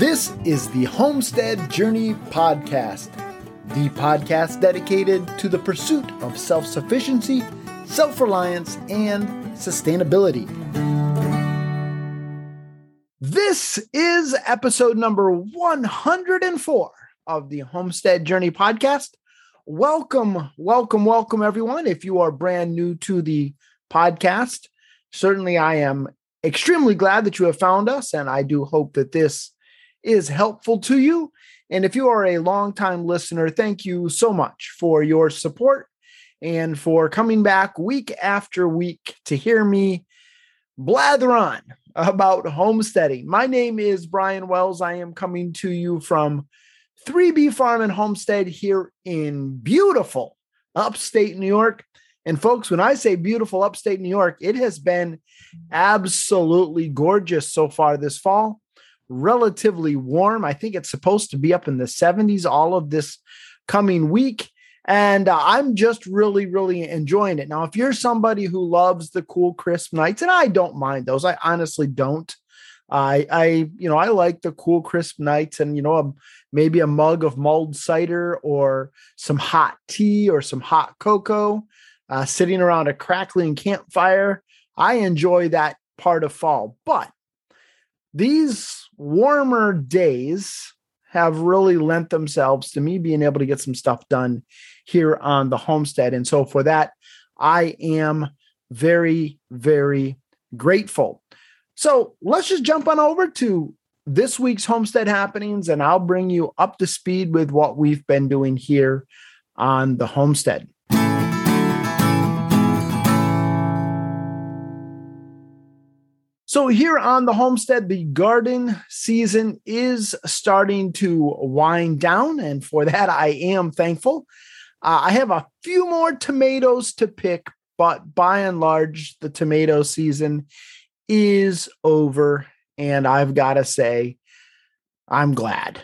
This is the Homestead Journey Podcast, the podcast dedicated to the pursuit of self-sufficiency, self-reliance, and sustainability. This is episode number 104 of the Homestead Journey Podcast. Welcome, everyone. If you are brand new to the podcast, certainly I am extremely glad that you have found us, and I do hope that this is helpful to you. And if you are a longtime listener, thank you so much for your support and for coming back week after week to hear me blather on about homesteading. My name is Brian Wells. I am coming to you from 3B Farm and Homestead here in beautiful upstate New York. And folks, when I say beautiful upstate New York, it has been absolutely gorgeous so far this fall. Relatively warm. I think it's supposed to be up in the 70s all of this coming week. And I'm just really enjoying it. Now, if you're somebody who loves the cool, crisp nights, and I don't mind those, I honestly don't. I like the cool, crisp nights and, maybe a mug of mulled cider or some hot tea or some hot cocoa, sitting around a crackling campfire. I enjoy that part of fall. But these warmer days have really lent themselves to me being able to get some stuff done here on the homestead. And so for that, I am very grateful. So let's just jump on over to this week's homestead happenings, and I'll bring you up to speed with what we've been doing here on the homestead. So here on the homestead, the garden season is starting to wind down, and for that, I am thankful. I have a few more tomatoes to pick, but by and large, the tomato season is over, and I've got to say, I'm glad.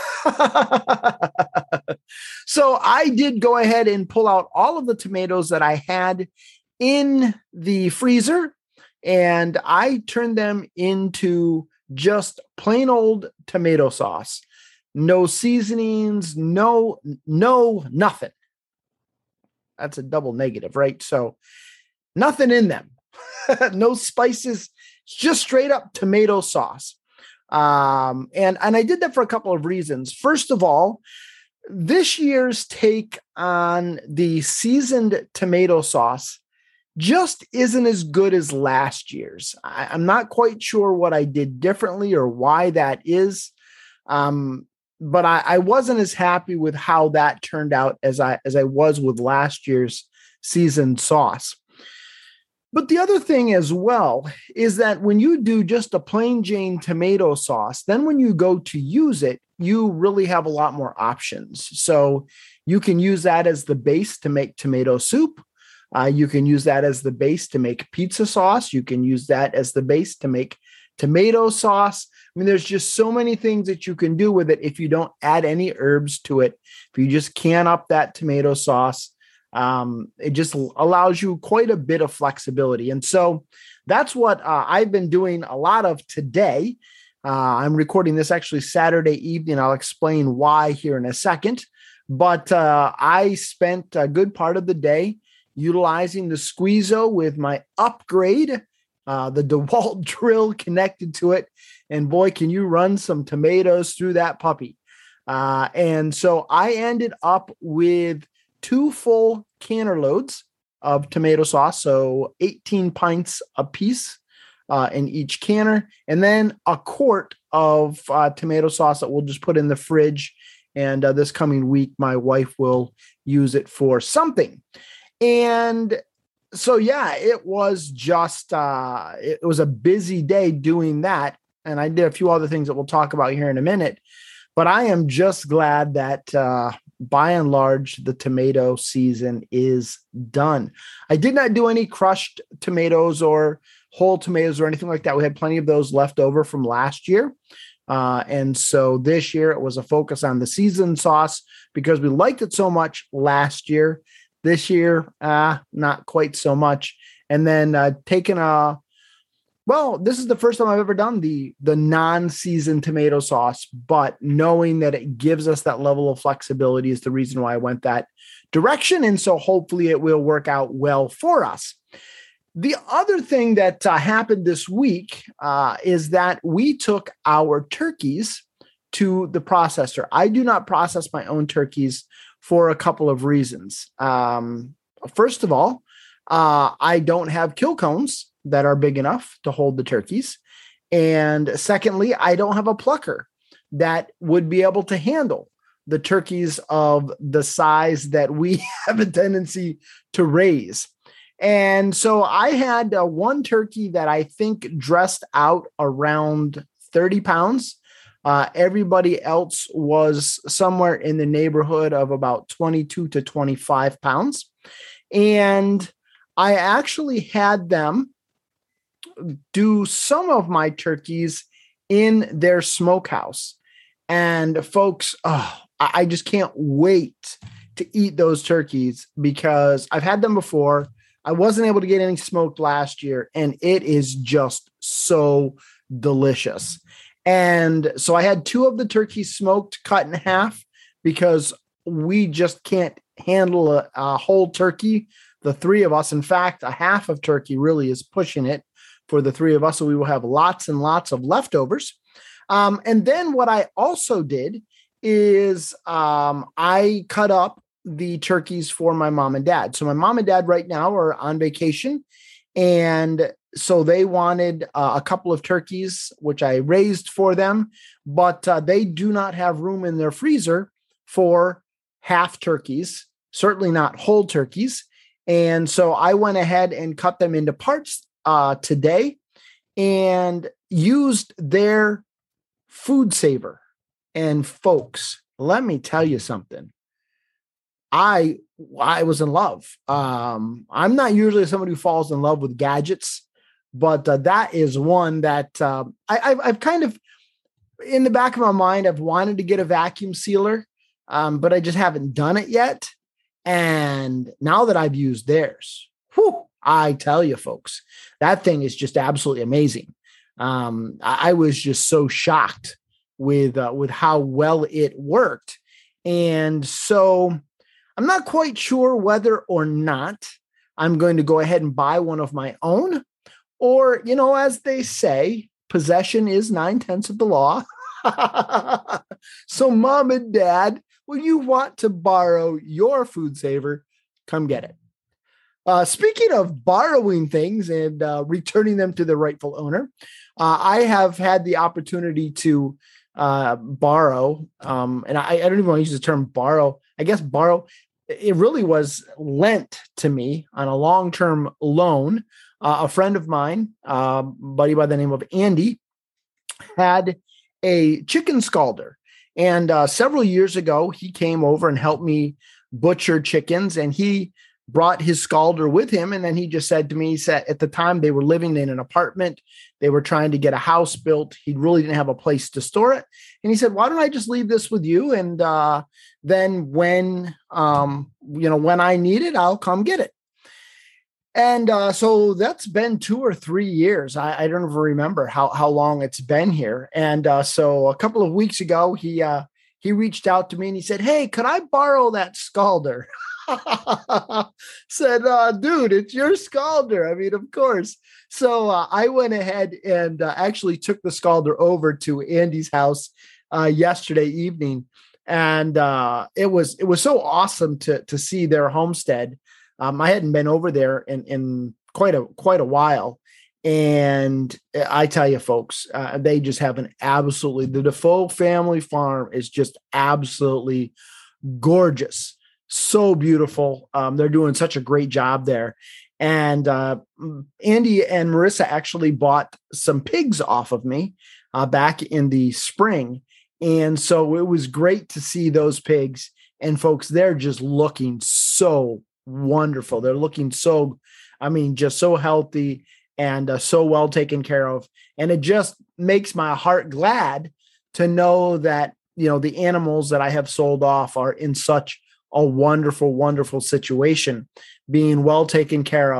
So I did go ahead and pull out all of the tomatoes that I had in the freezer, and I turned them into just plain old tomato sauce. No seasonings, no nothing. That's a double negative, right? So nothing in them. No spices, just straight up tomato sauce. And I did that for a couple of reasons. First of all, this year's take on the seasoned tomato sauce just isn't as good as last year's. I'm not quite sure what I did differently or why that is. But I wasn't as happy with how that turned out as I was with last year's seasoned sauce. But the other thing as well is that when you do just a plain Jane tomato sauce, then when you go to use it, you really have a lot more options. So you can use that as the base to make tomato soup. You can use that as the base to make pizza sauce. You can use that as the base to make tomato sauce. I mean, there's just so many things that you can do with it if you don't add any herbs to it. If you just can up that tomato sauce, it just allows you quite a bit of flexibility. And so that's what I've been doing a lot of today. I'm recording this actually Saturday evening. I'll explain why here in a second. But I spent a good part of the day utilizing the Squeezo with my upgrade, the DeWalt drill connected to it. And boy, can you run some tomatoes through that puppy. And so I ended up with 2 full canner loads of tomato sauce, so 18 pints a piece in each canner, and then a quart of tomato sauce that we'll just put in the fridge. And this coming week, my wife will use it for something. And so, yeah, it was just, it was a busy day doing that. And I did a few other things that we'll talk about here in a minute. But I am just glad that by and large, the tomato season is done. I did not do any crushed tomatoes or whole tomatoes or anything like that. We had plenty of those left over from last year. And so this year it was a focus on the seasoned sauce because we liked it so much last year. This year, not quite so much. And then taking a Well, this is the first time I've ever done the non-seasoned tomato sauce, but knowing that it gives us that level of flexibility is the reason why I went that direction. And so hopefully it will work out well for us. The other thing that happened this week is that we took our turkeys to the processor. I do not process my own turkeys for a couple of reasons. First of all, I don't have kill cones that are big enough to hold the turkeys. And secondly, I don't have a plucker that would be able to handle the turkeys of the size that we have a tendency to raise. And so I had one turkey that I think dressed out around 30 pounds. Everybody else was somewhere in the neighborhood of about 22 to 25 pounds. And I actually had them do some of my turkeys in their smokehouse. And folks, I just can't wait to eat those turkeys because I've had them before. I wasn't able to get any smoked last year, and it is just so delicious. And so I had two of the turkeys smoked, cut in half, because we just can't handle a whole turkey, the three of us. In fact, a half of turkey really is pushing it for the three of us. So we will have lots and lots of leftovers. And then what I also did is I cut up the turkeys for my mom and dad. So my mom and dad right now are on vacation. And so they wanted a couple of turkeys, which I raised for them, but they do not have room in their freezer for half turkeys, certainly not whole turkeys. And so I went ahead and cut them into parts today and used their food saver. And folks, let me tell you something. I was in love. I'm not usually somebody who falls in love with gadgets, but that is one that I've kind of, in the back of my mind, I've wanted to get a vacuum sealer, but I just haven't done it yet. And now that I've used theirs, I tell you, folks, that thing is just absolutely amazing. I was just so shocked with how well it worked. And so I'm not quite sure whether or not I'm going to go ahead and buy one of my own, or, as they say, possession is 9/10 of the law. So mom and dad, when you want to borrow your food saver, come get it. Speaking of borrowing things and returning them to the rightful owner, I have had the opportunity to borrow, and I don't even want to use the term borrow. I guess borrow, it really was lent to me on a long-term loan. A friend of mine, buddy by the name of Andy, had a chicken scalder. And several years ago, he came over and helped me butcher chickens, and he brought his scalder with him. And then he just said to me, he said at the time they were living in an apartment, they were trying to get a house built. He really didn't have a place to store it. And he said, why don't I just leave this with you? And then when I need it, I'll come get it. And so that's been 2 or 3 years. I don't even remember how long it's been here. And so a couple of weeks ago, he reached out to me and he said, hey, could I borrow that scalder? Said, dude, it's your scalder. I mean, of course. So I went ahead and actually took the scalder over to Andy's house yesterday evening. And it was so awesome to see their homestead. I hadn't been over there in quite a while. And I tell you, folks, they just have the Defoe family farm is just absolutely gorgeous. So beautiful. They're doing such a great job there. And Andy and Marissa actually bought some pigs off of me back in the spring. And so it was great to see those pigs. And folks, they're just looking so wonderful. They're looking just so healthy and so well taken care of. And it just makes my heart glad to know that, the animals that I have sold off are in such a wonderful, wonderful situation, being well taken care of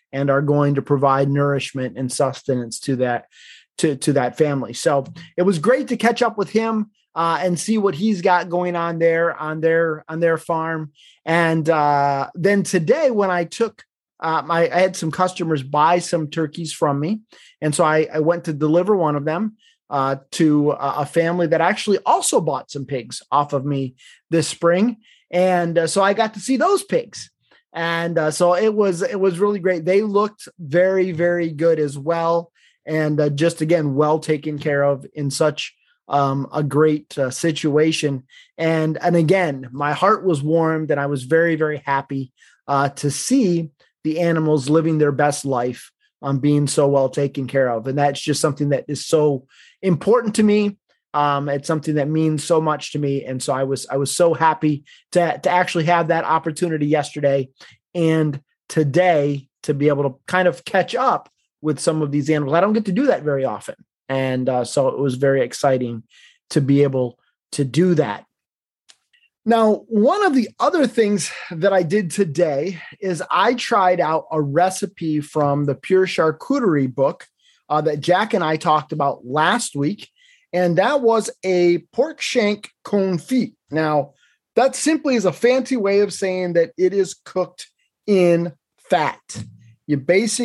and are going to provide nourishment and sustenance to that family. So it was great to catch up with him and see what he's got going on there on their farm. And then today, when I took I had some customers buy some turkeys from me, and so I went to deliver one of them to a family that actually also bought some pigs off of me this spring, and so I got to see those pigs, and so it was really great. They looked very, very good as well, and just again well taken care of in such a great situation, and again my heart was warmed, and I was very, very happy to see the animals living their best life, being so well taken care of. And that's just something that is so important to me. It's something that means so much to me. And so I was so happy to actually have that opportunity yesterday and today to be able to kind of catch up with some of these animals. I don't get to do that very often. And so it was very exciting to be able to do that. Now, one of the other things that I did today is I tried out a recipe from the Pure Charcuterie book that Jack and I talked about last week, and that was a pork shank confit. Now, that simply is a fancy way of saying that it is cooked in fat. You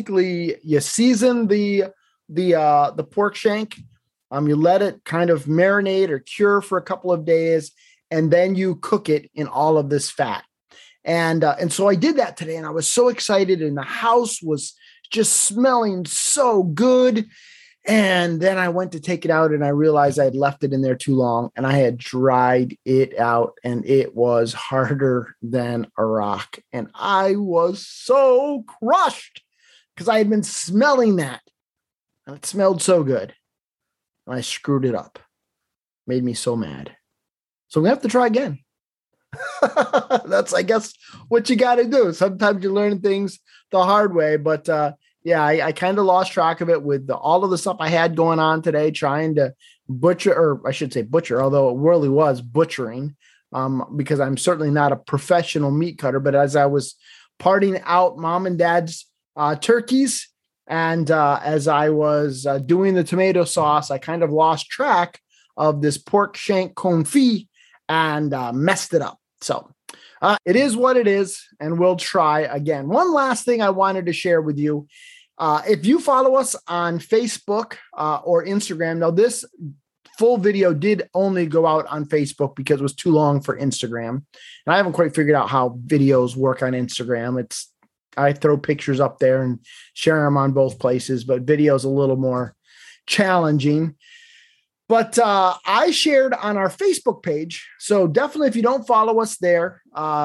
season the pork shank, you let it kind of marinate or cure for a couple of days, and then you cook it in all of this fat. And so I did that today, and I was so excited, and the house was just smelling so good. And then I went to take it out, and I realized I had left it in there too long, and I had dried it out, and it was harder than a rock. And I was so crushed because I had been smelling that, and it smelled so good. And I screwed it up. Made me so mad. So we have to try again. That's, I guess, what you got to do. Sometimes you learn things the hard way. But I kind of lost track of it with all of the stuff I had going on today, trying to butcher, or I should say butcher, although it really was butchering, because I'm certainly not a professional meat cutter. But as I was parting out mom and dad's turkeys, and as I was doing the tomato sauce, I kind of lost track of this pork shank confit and messed it up. So it is what it is, and we'll try again. One last thing I wanted to share with you. If you follow us on Facebook or Instagram, now this full video did only go out on Facebook because it was too long for Instagram. And I haven't quite figured out how videos work on Instagram. I throw pictures up there and share them on both places, but video is a little more challenging. But I shared on our Facebook page. So definitely, if you don't follow us there,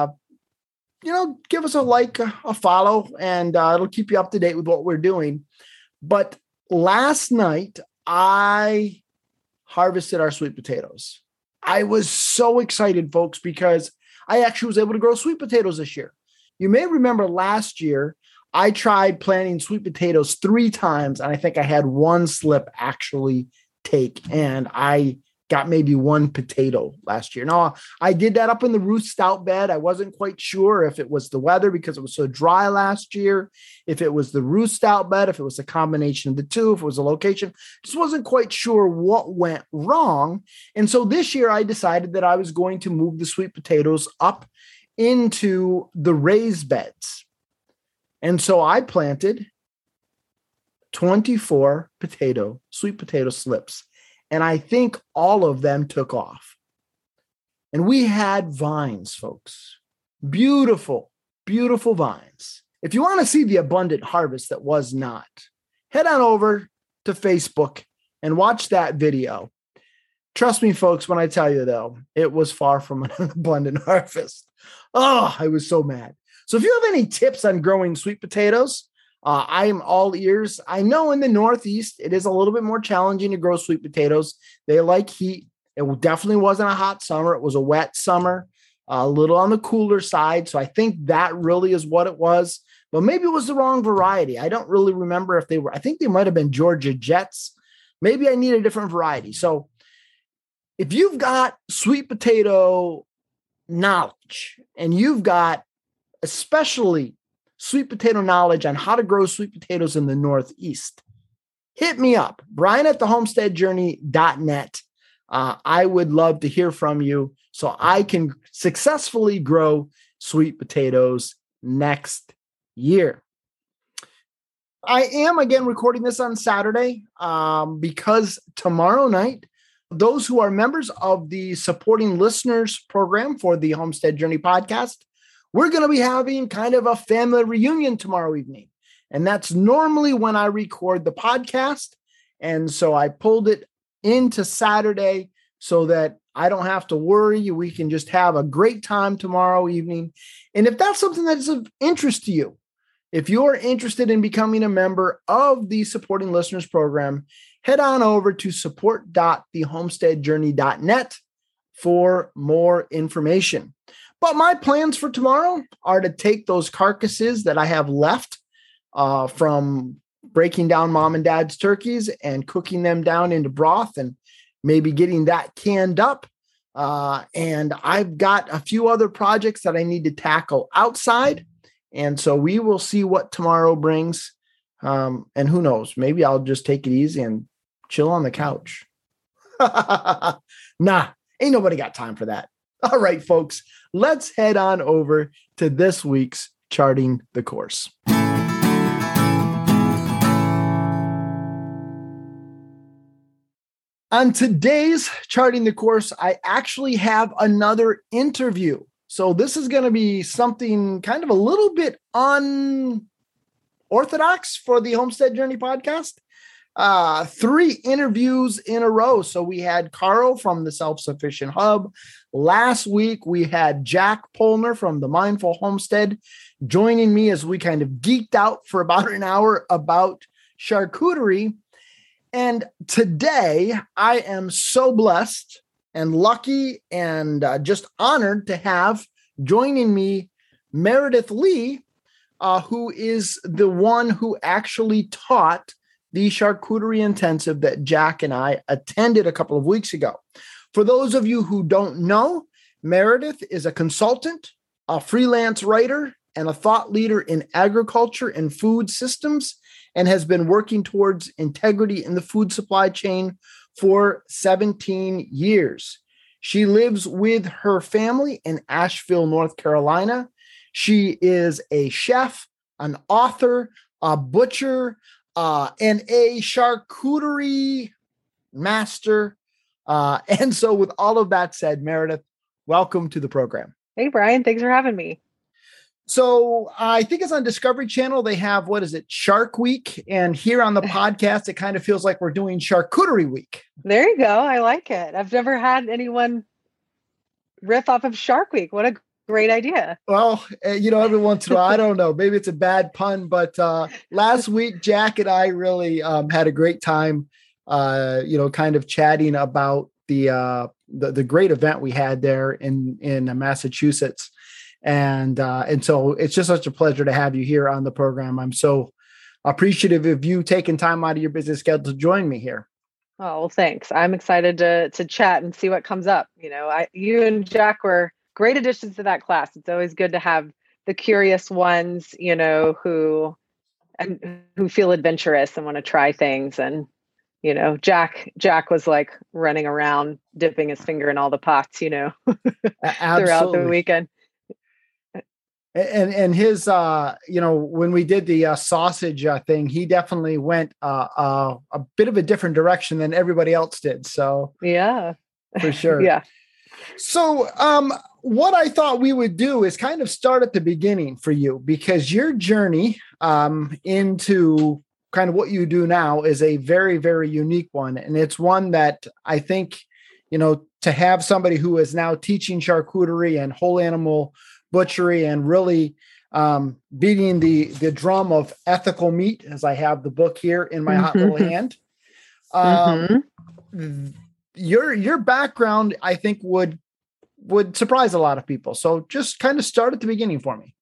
give us a like, a follow, and it'll keep you up to date with what we're doing. But last night, I harvested our sweet potatoes. I was so excited, folks, because I actually was able to grow sweet potatoes this year. You may remember last year, I tried planting sweet potatoes 3 times, and I think I had one slip actually take, and I got maybe 1 potato last year. Now, I did that up in the Ruth Stout bed. I wasn't quite sure if it was the weather because it was so dry last year, if it was the Ruth Stout bed, if it was a combination of the two, if it was a location. Just wasn't quite sure what went wrong. And so this year I decided that I was going to move the sweet potatoes up into the raised beds. And so I planted 24 sweet potato slips. And I think all of them took off. And we had vines, folks. Beautiful, beautiful vines. If you want to see the abundant harvest that was not, head on over to Facebook and watch that video. Trust me, folks, when I tell you, though, it was far from an abundant harvest. Oh, I was so mad. So if you have any tips on growing sweet potatoes, I am all ears. I know in the Northeast, it is a little bit more challenging to grow sweet potatoes. They like heat. It definitely wasn't a hot summer. It was a wet summer, a little on the cooler side. So I think that really is what it was. But maybe it was the wrong variety. I don't really remember if they were. I think they might have been Georgia Jets. Maybe I need a different variety. So if you've got sweet potato knowledge, and you've got especially sweet potato knowledge on how to grow sweet potatoes in the Northeast, hit me up, Brian at thehomesteadjourney.net. I would love to hear from you so I can successfully grow sweet potatoes next year. I am again recording this on Saturday because tomorrow night, those who are members of the supporting listeners program for the Homestead Journey podcast, we're going to be having kind of a family reunion tomorrow evening. And that's normally when I record the podcast. And so I pulled it into Saturday so that I don't have to worry. We can just have a great time tomorrow evening. And if that's something that is of interest to you, if you're interested in becoming a member of the supporting listeners program, head on over to support.thehomesteadjourney.net for more information. But my plans for tomorrow are to take those carcasses that I have left from breaking down mom and dad's turkeys and cooking them down into broth and maybe getting that canned up. And I've got a few other projects that I need to tackle outside. And so we will see what tomorrow brings. And who knows, maybe I'll just take it easy and chill on the couch. Nah, ain't nobody got time for that. All right, folks, let's head on over to this week's Charting the Course. On today's Charting the Course, I actually have another interview. So this is going to be something kind of a little bit unorthodox for the Homestead Journey podcast. 3 interviews in a row. So we had Carl from the Self-Sufficient Hub. Last week, we had Jack Polner from the Mindful Homestead joining me as we kind of geeked out for about an hour about charcuterie. And today, I am so blessed and lucky and just honored to have joining me Meredith Lee, who is the one who actually taught the charcuterie intensive that Jack and I attended a couple of weeks ago. For those of you who don't know, Meredith is a consultant, a freelance writer, and a thought leader in agriculture and food systems, and has been working towards integrity in the food supply chain for 17 years. She lives with her family in Asheville, North Carolina. She is a chef, an author, a butcher, and a charcuterie master. And so with all of that said, Meredith, welcome to the program. Hey, Brian, thanks for having me. So I think it's on Discovery Channel. They have, Shark Week. And here on the podcast, it kind of feels like we're doing Charcuterie Week. There you go. I like it. I've never had anyone riff off of Shark Week. What a great idea. Well, every once in a while, I don't know, maybe it's a bad pun, but last week, Jack and I really had a great time, kind of chatting about the great event we had there in Massachusetts. And so it's just such a pleasure to have you here on the program. I'm so appreciative of you taking time out of your busy schedule to join me here. Oh, well, thanks. I'm excited to chat and see what comes up. You and Jack were great additions to that class. It's always good to have the curious ones, who feel adventurous and want to try things. And, Jack was like running around, dipping his finger in all the pots, throughout the weekend. And his, when we did the sausage thing, he definitely went a bit of a different direction than everybody else did. So yeah, for sure. Yeah. So what I thought we would do is kind of start at the beginning for you, because your journey into kind of what you do now is a very, very unique one. And it's one that I think, to have somebody who is now teaching charcuterie and whole animal butchery and really beating the drum of ethical meat, as I have the book here in my hot little hand. Your background, I think, would surprise a lot of people. So just kind of start at the beginning for me.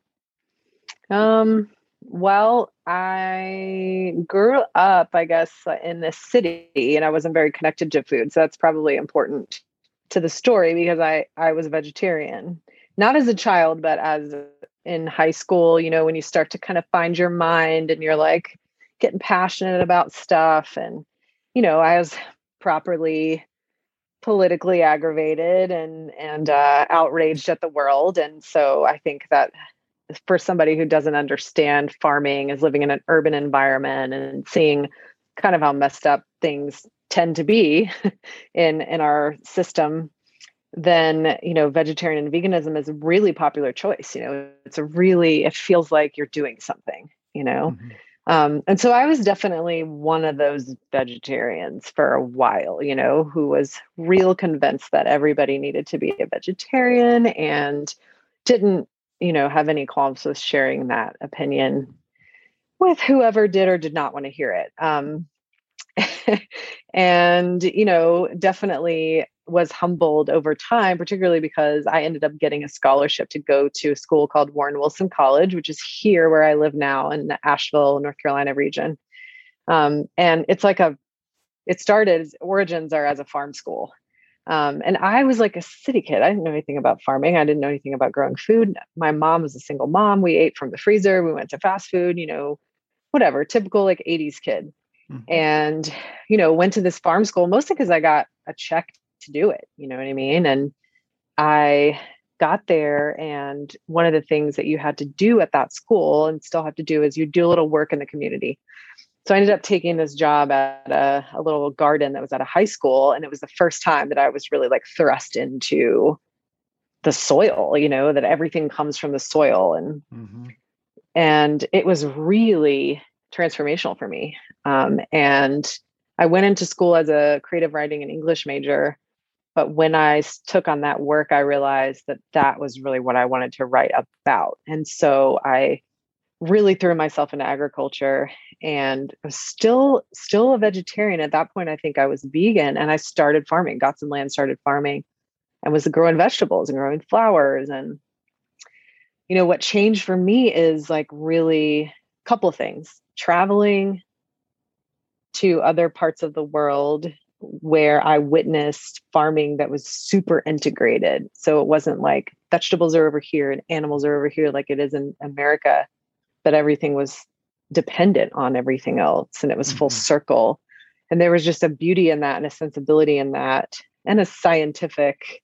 Well, I grew up, I guess, in the city, and I wasn't very connected to food. So that's probably important to the story because I was a vegetarian. Not as a child, but as in high school, when you start to kind of find your mind and you're like getting passionate about stuff. And, I was properly politically aggravated and outraged at the world. And so I think that for somebody who doesn't understand farming, is living in an urban environment and seeing kind of how messed up things tend to be in our system, then, vegetarian and veganism is a really popular choice. It feels like you're doing something, Mm-hmm. And so I was definitely one of those vegetarians for a while, who was real convinced that everybody needed to be a vegetarian and didn't, have any qualms with sharing that opinion with whoever did or did not want to hear it. And, definitely was humbled over time, particularly because I ended up getting a scholarship to go to a school called Warren Wilson College, which is here where I live now in the Asheville, North Carolina region. And it's its origins are as a farm school. And I was like a city kid. I didn't know anything about farming. I didn't know anything about growing food. My mom was a single mom. We ate from the freezer. We went to fast food, whatever, typical like 80s kid. Mm-hmm. And, went to this farm school mostly because I got a check to do it. You know what I mean? And I got there, and one of the things that you had to do at that school and still have to do is you do a little work in the community. So I ended up taking this job at a little garden that was at a high school. And it was the first time that I was really like thrust into the soil, that everything comes from the soil. And it was really transformational for me. And I went into school as a creative writing and English major. But when I took on that work, I realized that that was really what I wanted to write about. And so I really threw myself into agriculture, and I was still a vegetarian. At that point, I think I was vegan, and I started farming, got some land, started farming, and was growing vegetables and growing flowers. And, what changed for me is like really a couple of things: traveling to other parts of the world where I witnessed farming that was super integrated. So it wasn't like vegetables are over here and animals are over here like it is in America, but everything was dependent on everything else, and it was full circle. And there was just a beauty in that and a sensibility in that and a scientific,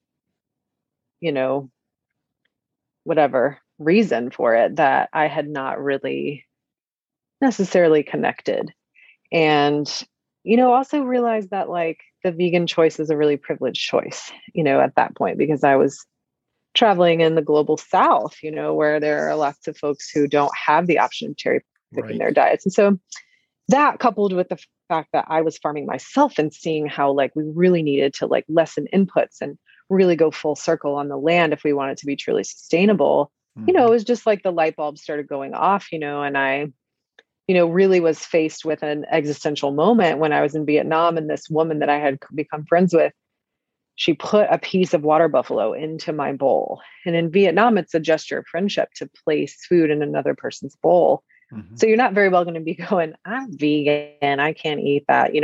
whatever reason for it that I had not really necessarily connected. And, also realized that like the vegan choice is a really privileged choice, at that point, because I was traveling in the global South, where there are lots of folks who don't have the option of cherry picking their diets. And so that, coupled with the fact that I was farming myself and seeing how like we really needed to like lessen inputs and really go full circle on the land if we want it to be truly sustainable, it was just like the light bulb started going off, and I, really was faced with an existential moment when I was in Vietnam, and this woman that I had become friends with, she put a piece of water buffalo into my bowl. And in Vietnam, it's a gesture of friendship to place food in another person's bowl. So you're not very well going to be going, I'm vegan, I can't eat that,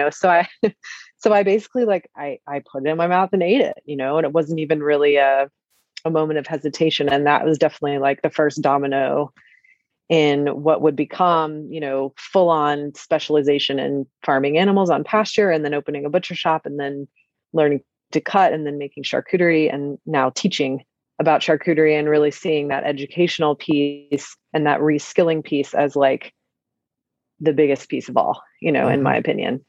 so I basically like, I put it in my mouth and ate it, and it wasn't even really a moment of hesitation. And that was definitely like the first domino in what would become, full on specialization in farming animals on pasture, and then opening a butcher shop, and then learning to cut, and then making charcuterie, and now teaching about charcuterie, and really seeing that educational piece and that reskilling piece as like the biggest piece of all, in my opinion.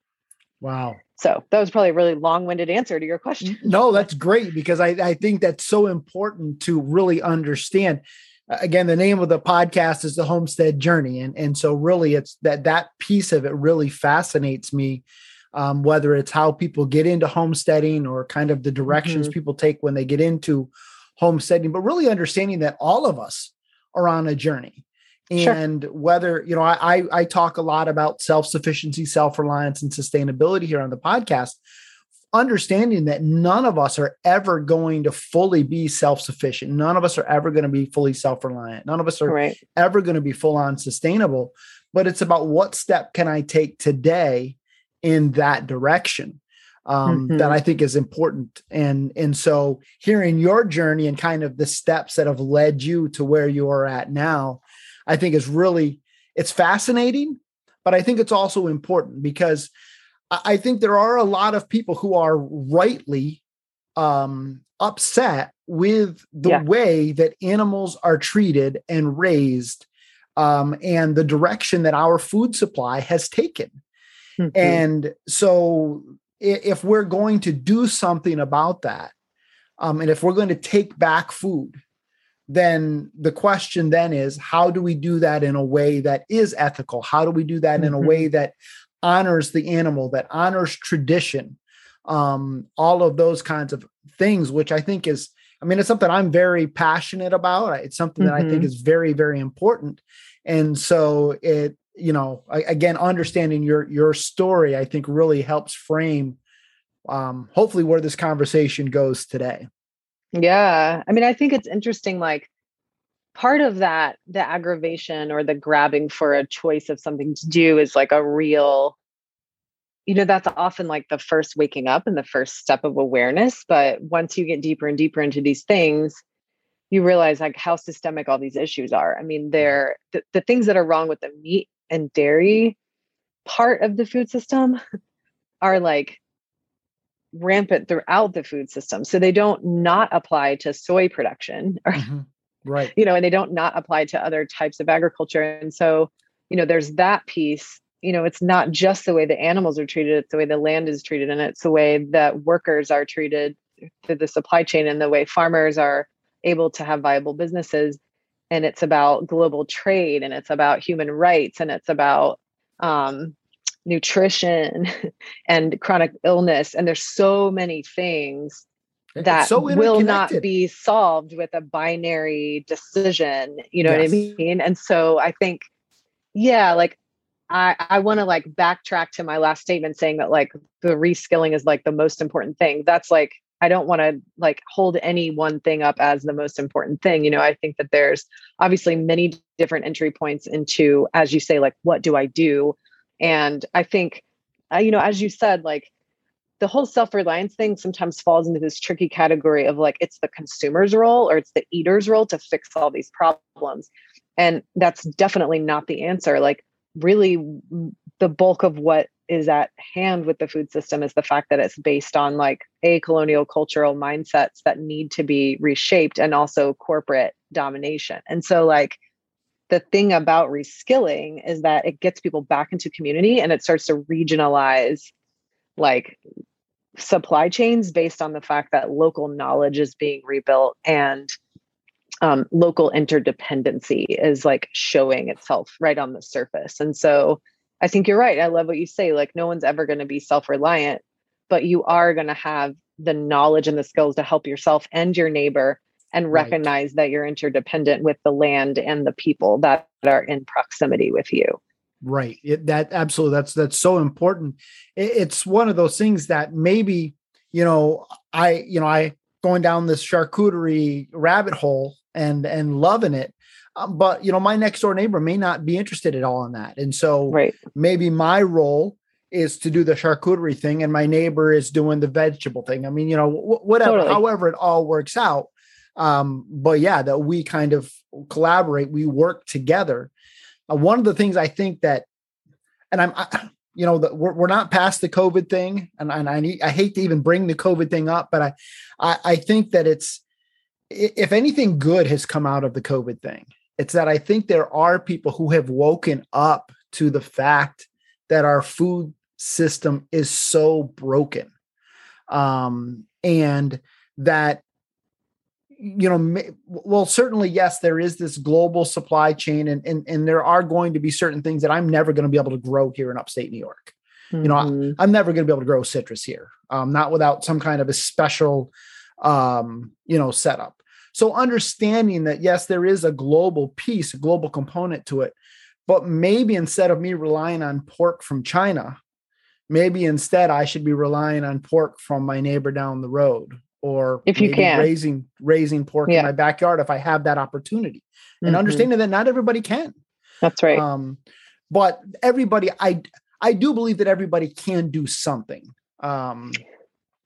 Wow. So that was probably a really long-winded answer to your question. No, that's great, because I think that's so important to really understand. Again, the name of the podcast is The Homestead Journey. And so really it's that piece of it really fascinates me, whether it's how people get into homesteading or kind of the directions people take when they get into homesteading, but really understanding that all of us are on a journey. And whether, I talk a lot about self-sufficiency, self-reliance, and sustainability here on the podcast, understanding that none of us are ever going to fully be self-sufficient. None of us are ever going to be fully self-reliant. None of us are ever going to be full on sustainable, but it's about what step can I take today in that direction. that I think is important. And so hearing your journey and kind of the steps that have led you to where you are at now, I think is really, it's fascinating, but I think it's also important because I think there are a lot of people who are rightly upset with the way that animals are treated and raised, and the direction that our food supply has taken. And so if we're going to do something about that, and if we're going to take back food, then the question then is, how do we do that in a way that is ethical? How do we do that in a way that honors the animal, that honors tradition, all of those kinds of things, which I think is, I mean, it's something I'm very passionate about. It's something that I think is very, very important. And so it, you know, again, understanding your story, I think really helps frame, hopefully where this conversation goes today. Yeah. I mean, I think it's interesting, like part of that, the aggravation or the grabbing for a choice of something to do is like a real, you know, that's often like the first waking up and the first step of awareness. But once you get deeper and deeper into these things, you realize like how systemic all these issues are. I mean, they're the things that are wrong with the meat and dairy part of the food system are like rampant throughout the food system. So they don't not apply to soy production or, right. you know, and they don't not apply to other types of agriculture. And so, you know, there's that piece. You know, it's not just the way the animals are treated, it's the way the land is treated, and it's the way that workers are treated through the supply chain and the way farmers are able to have viable businesses. And it's about global trade, and it's about human rights, and it's about nutrition and chronic illness. And there's so many things that will not be solved with a binary decision. You know what I mean? And so I think, yeah, like I want to like backtrack to my last statement saying that like the reskilling is like the most important thing. That's like, I don't want to like hold any one thing up as the most important thing. You know, I think that there's obviously many different entry points into, as you say, like, what do I do? And I think, you know, as you said, like the whole self-reliance thing sometimes falls into this tricky category of like, it's the consumer's role or it's the eater's role to fix all these problems. And that's definitely not the answer. Like really the bulk of what is at hand with the food system is the fact that it's based on like colonial cultural mindsets that need to be reshaped and also corporate domination. And so like the thing about reskilling is that it gets people back into community and it starts to regionalize like supply chains based on the fact that local knowledge is being rebuilt and local interdependency is like showing itself right on the surface. And so I think you're right. I love what you say. Like no one's ever going to be self-reliant, but you are going to have the knowledge and the skills to help yourself and your neighbor and recognize that you're interdependent with the land and the people that are in proximity with you. Right. That absolutely. That's so important. It's one of those things that maybe, I going down this charcuterie rabbit hole and loving it. But, my next door neighbor may not be interested at all in that. And so maybe my role is to do the charcuterie thing and my neighbor is doing the vegetable thing. I mean, whatever, however it all works out. But yeah, that we kind of collaborate, we work together. One of the things I think that, and we're not past the COVID thing, and I hate to even bring the COVID thing up, but I think that if anything good has come out of the COVID thing, it's that I think there are people who have woken up to the fact that our food system is so broken, and that, certainly, yes, there is this global supply chain and there are going to be certain things that I'm never going to be able to grow here in upstate New York. Mm-hmm. I'm never going to be able to grow citrus here, not without some kind of a special, setup. So understanding that, yes, there is a global piece, a global component to it, but maybe instead of me relying on pork from China, maybe instead I should be relying on pork from my neighbor down the road. Or if you can raising pork in my backyard if I have that opportunity, and understanding that not everybody can. That's right. But everybody, I do believe that everybody can do something.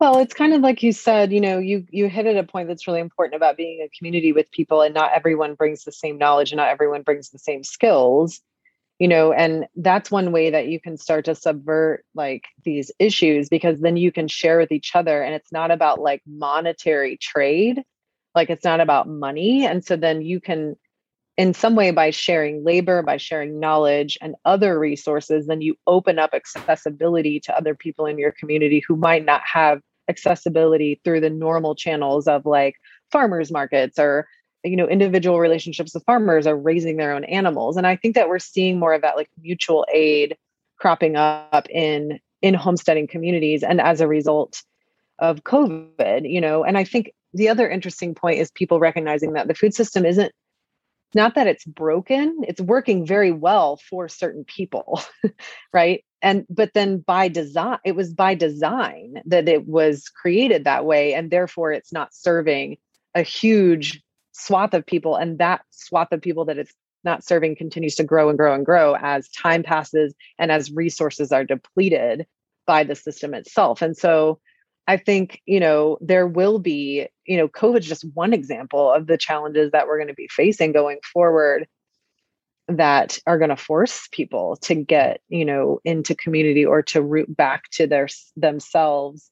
Well, it's kind of like you said, you hit at a point that's really important about being a community with people, and not everyone brings the same knowledge and not everyone brings the same skills, and that's one way that you can start to subvert like these issues, because then you can share with each other, and it's not about like monetary trade, like it's not about money. And so then you can, in some way, by sharing labor, by sharing knowledge and other resources, then you open up accessibility to other people in your community who might not have accessibility through the normal channels of like farmers markets, or individual relationships with farmers, or raising their own animals. And I think that we're seeing more of that like mutual aid cropping up in homesteading communities, and as a result of COVID. And I think the other interesting point is people recognizing that the food system isn't, not that it's broken, it's working very well for certain people, right? But then by design, it was by design that it was created that way, and therefore it's not serving a huge swath of people, and that swath of people that it's not serving continues to grow and grow and grow as time passes and as resources are depleted by the system itself. And so I think, there will be, COVID is just one example of the challenges that we're going to be facing going forward that are going to force people to get, into community, or to root back to themselves.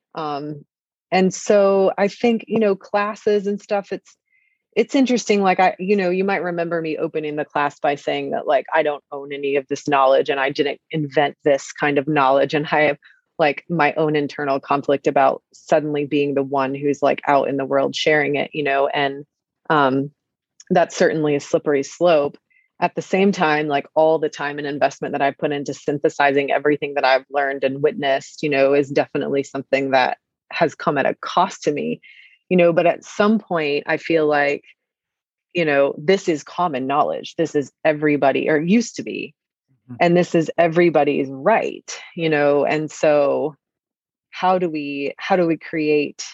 And so I think, classes and stuff, it's interesting. Like you might remember me opening the class by saying that like, I don't own any of this knowledge, and I didn't invent this kind of knowledge. And I have like my own internal conflict about suddenly being the one who's like out in the world sharing it, and that's certainly a slippery slope. At the same time, like all the time and investment that I put into synthesizing everything that I've learned and witnessed, is definitely something that has come at a cost to me, but at some point I feel like, this is common knowledge. This is everybody, or used to be. And this is everybody's right, and so how do we create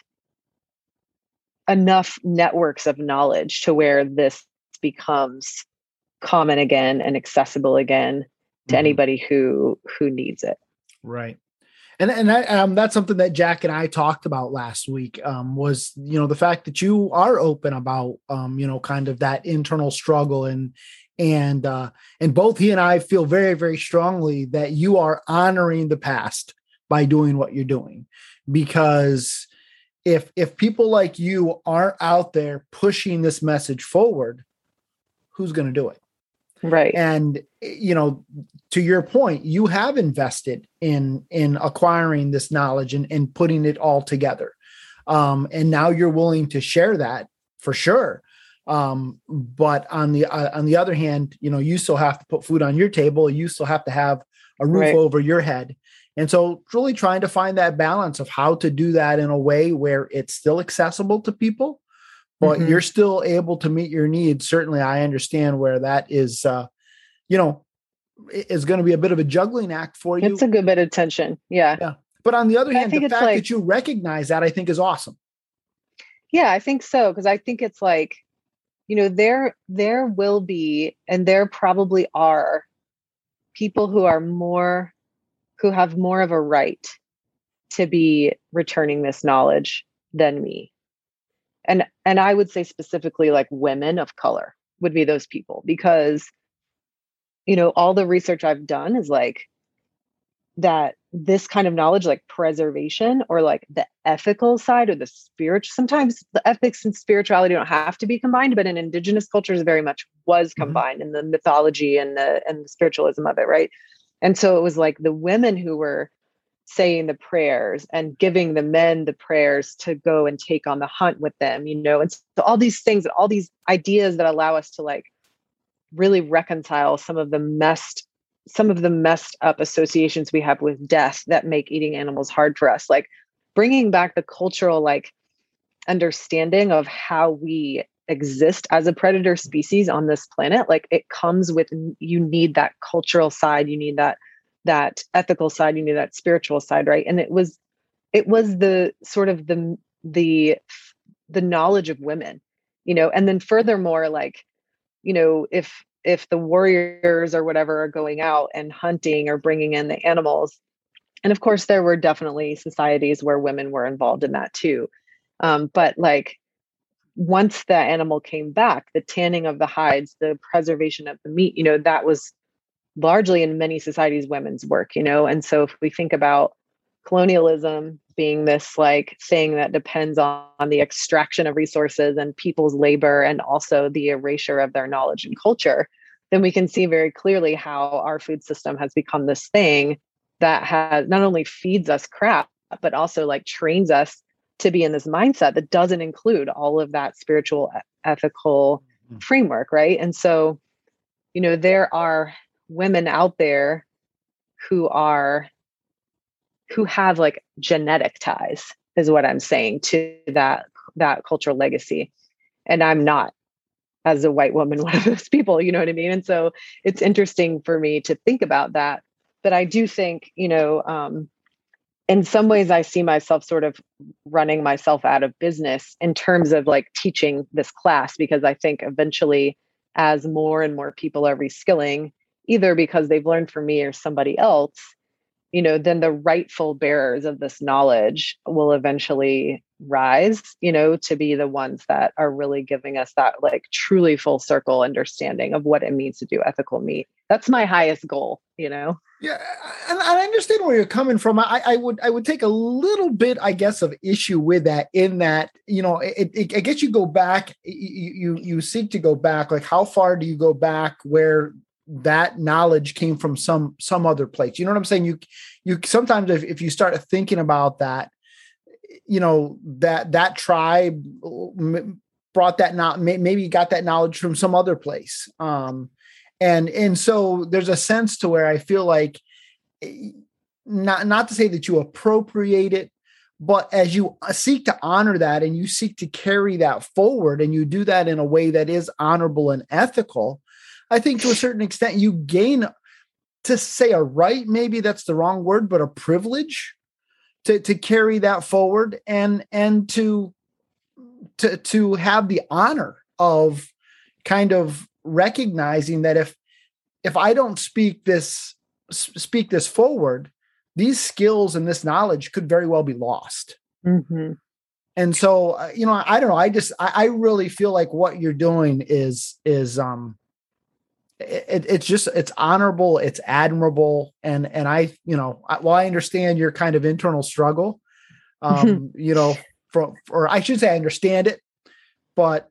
enough networks of knowledge to where this becomes common again and accessible again to anybody who needs it? Right. And that's something that Jack and I talked about last week, was, the fact that you are open about, kind of that internal struggle, and both he and I feel very, very strongly that you are honoring the past by doing what you're doing, because if people like you aren't out there pushing this message forward, who's going to do it? Right. And, to your point, you have invested in acquiring this knowledge and putting it all together. And now you're willing to share that for sure. But on the other hand, you still have to put food on your table. You still have to have a roof over your head. And so really trying to find that balance of how to do that in a way where it's still accessible to people, but you're still able to meet your needs. Certainly I understand where that is, is going to be a bit of a juggling act for you. It's a good bit of tension. Yeah. Yeah. But on the other hand, the fact that you recognize that, I think, is awesome. Yeah, I think so. Because I think it's like, there will be, and there probably are, people who have more of a right to be returning this knowledge than me. And I would say specifically like women of color would be those people, because, all the research I've done is like that this kind of knowledge, like preservation, or like the ethical side, or the spiritual, sometimes the ethics and spirituality don't have to be combined, but in indigenous cultures very much was combined in the mythology and the spiritualism of it. Right. And so it was like the women who were saying the prayers and giving the men the prayers to go and take on the hunt with them, and so all these things, all these ideas that allow us to like really reconcile some of the messed up associations we have with death that make eating animals hard for us, like bringing back the cultural like understanding of how we exist as a predator species on this planet. Like it comes with, you need that cultural side, you need that ethical side, you need that spiritual side, right? And it was the sort of the knowledge of women, and then furthermore, like, if the warriors or whatever are going out and hunting or bringing in the animals, And of course, there were definitely societies where women were involved in that too. But like once the animal came back, the tanning of the hides, the preservation of the meat, that was largely in many societies women's work, and so if we think about colonialism being this like thing that depends on the extraction of resources and people's labor and also the erasure of their knowledge and culture, then we can see very clearly how our food system has become this thing that has not only feeds us crap but also like trains us to be in this mindset that doesn't include all of that spiritual ethical framework, right? And so there are women out there who have like genetic ties, is what I'm saying, to that cultural legacy. And I'm not, as a white woman, one of those people, you know what I mean? And so it's interesting for me to think about that. But I do think, in some ways I see myself sort of running myself out of business in terms of like teaching this class, because I think eventually as more and more people are reskilling, either because they've learned from me or somebody else, then the rightful bearers of this knowledge will eventually rise, to be the ones that are really giving us that like truly full circle understanding of what it means to do ethical meat. That's my highest goal, Yeah, and I understand where you're coming from. I would take a little bit, I guess, of issue with that. In that, I guess you go back, you seek to go back. Like, how far do you go back where that knowledge came from some other place? You know what I'm saying? You sometimes if you start thinking about that, that tribe brought that, not maybe got that knowledge from some other place. And so there's a sense to where I feel like, not to say that you appropriate it, but as you seek to honor that and you seek to carry that forward and you do that in a way that is honorable and ethical, I think to a certain extent you gain, to say a right, maybe that's the wrong word, but a privilege to carry that forward and to have the honor of kind of recognizing that if I don't speak this forward, these skills and this knowledge could very well be lost. Mm-hmm. And so, I don't know. I really feel like what you're doing is it's honorable, it's admirable. And I understand your kind of internal struggle, or I should say I understand it, but,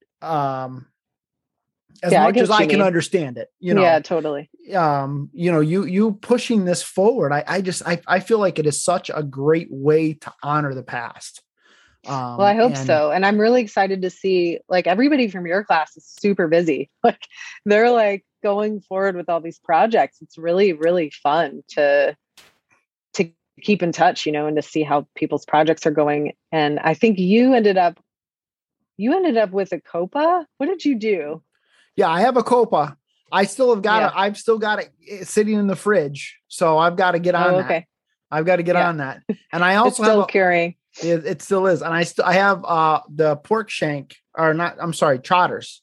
as much as I can understand it, Yeah, totally. You pushing this forward. I feel like it is such a great way to honor the past. Well, I hope so. And I'm really excited to see, like, everybody from your class is super busy. Like, they're like going forward with all these projects. It's really, really fun to keep in touch, and to see how people's projects are going. And I think you ended up with a COPA. What did you do? Yeah, I have a COPA. I still have got it. I've still got it sitting in the fridge. So I've got to get on that. I've got to get on that. And I also it's still curing. It still is. And I have the pork shank, or not, I'm sorry, trotters.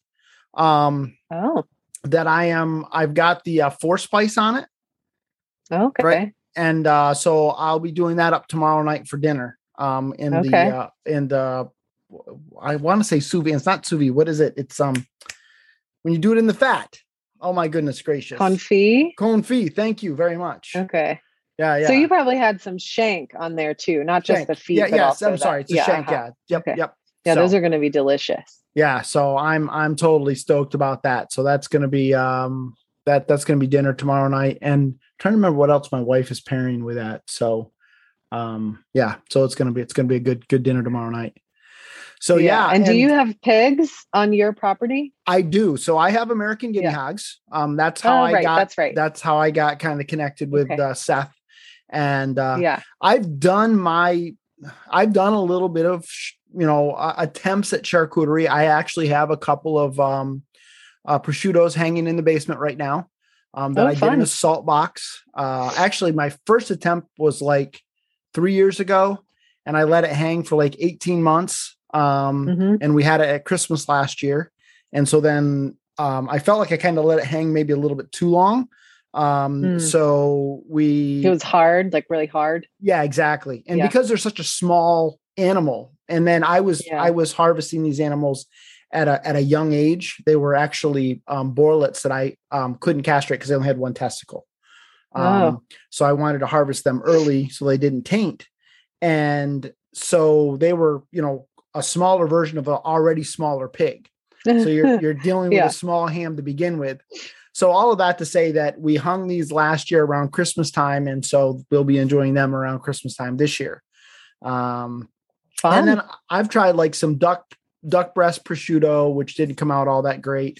That I've got the 4-spice on it. Okay. Right. And so I'll be doing that up tomorrow night for dinner. In the I want to say sous vide. It's not sous vide. What is it? It's when you do it in the fat. Oh my goodness gracious. Confit. Thank you very much. Okay. Yeah. So you probably had some shank on there too, not just the feet. Yes. I'm sorry. It's a shank. Yeah. Yep. Okay. Yep. Yeah. Those are going to be delicious. Yeah. So I'm totally stoked about that. So that's going to be, that's going to be dinner tomorrow night. And I'm trying to remember what else my wife is pairing with that. So, so it's going to be a good dinner tomorrow night. So, yeah. And do you have pigs on your property? I do. So I have American guinea hogs. That's how that's how I got kind of connected with Seth. And I've done a little bit of, attempts at charcuterie. I actually have a couple of prosciuttos hanging in the basement right now that I did in a salt box. Actually, my first attempt was like 3 years ago, and I let it hang for like 18 months. And we had it at Christmas last year. And so then I felt like I kind of let it hang maybe a little bit too long. Mm. So It was hard, like really hard. yeah, exactly. And Yeah. because they're such a small animal, and then I Yeah. was harvesting these animals at a young age. They were actually borlets that I couldn't castrate because they only had one testicle. Oh, So I wanted to harvest them early so they didn't taint. And so they were, a smaller version of an already smaller pig. So you're dealing with a yeah. small ham to begin with. So all of that to say that we hung these last year around Christmas time, and so we'll be enjoying them around Christmas time this year. And then Fun. I've tried like some duck breast prosciutto, which didn't come out all that great.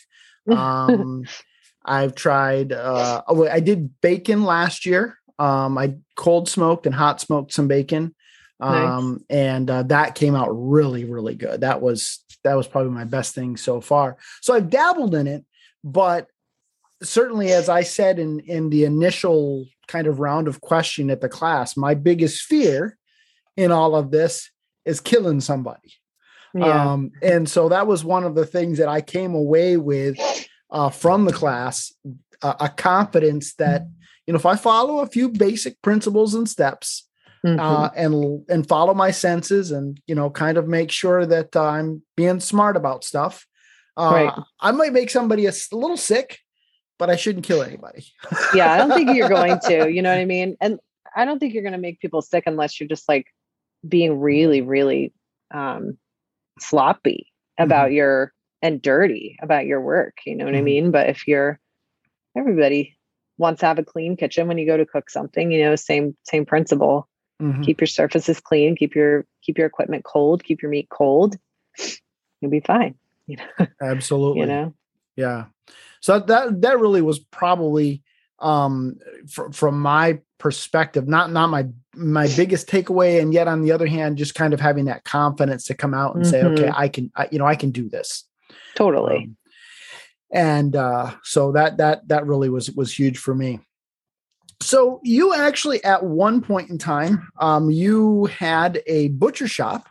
I've tried. I did bacon last year. I cold smoked and hot smoked some bacon, Nice. and that came out really, really good. That was probably my best thing so far. So I've dabbled in it, but certainly, as I said in the initial kind of round of question at the class, my biggest fear in all of this is killing somebody. Yeah. And so that was one of the things that I came away with from the class, a confidence that, if I follow a few basic principles and steps, and follow my senses and, kind of make sure that I'm being smart about stuff, Right. I might make somebody a little sick, but I shouldn't kill anybody. Yeah. I don't think you're going to, you know what I mean? And I don't think you're going to make people sick unless you're just like being really, really sloppy about and dirty about your work. You know what I mean? But if everybody wants to have a clean kitchen when you go to cook something, same principle. Keep your surfaces clean, keep your equipment cold, keep your meat cold. You'll be fine. Absolutely. Yeah. So that really was probably from my perspective, not my biggest takeaway. And yet on the other hand, just kind of having that confidence to come out and say, okay, I can do this. Totally. And so that really was huge for me. So you actually at one point in time, you had a butcher shop,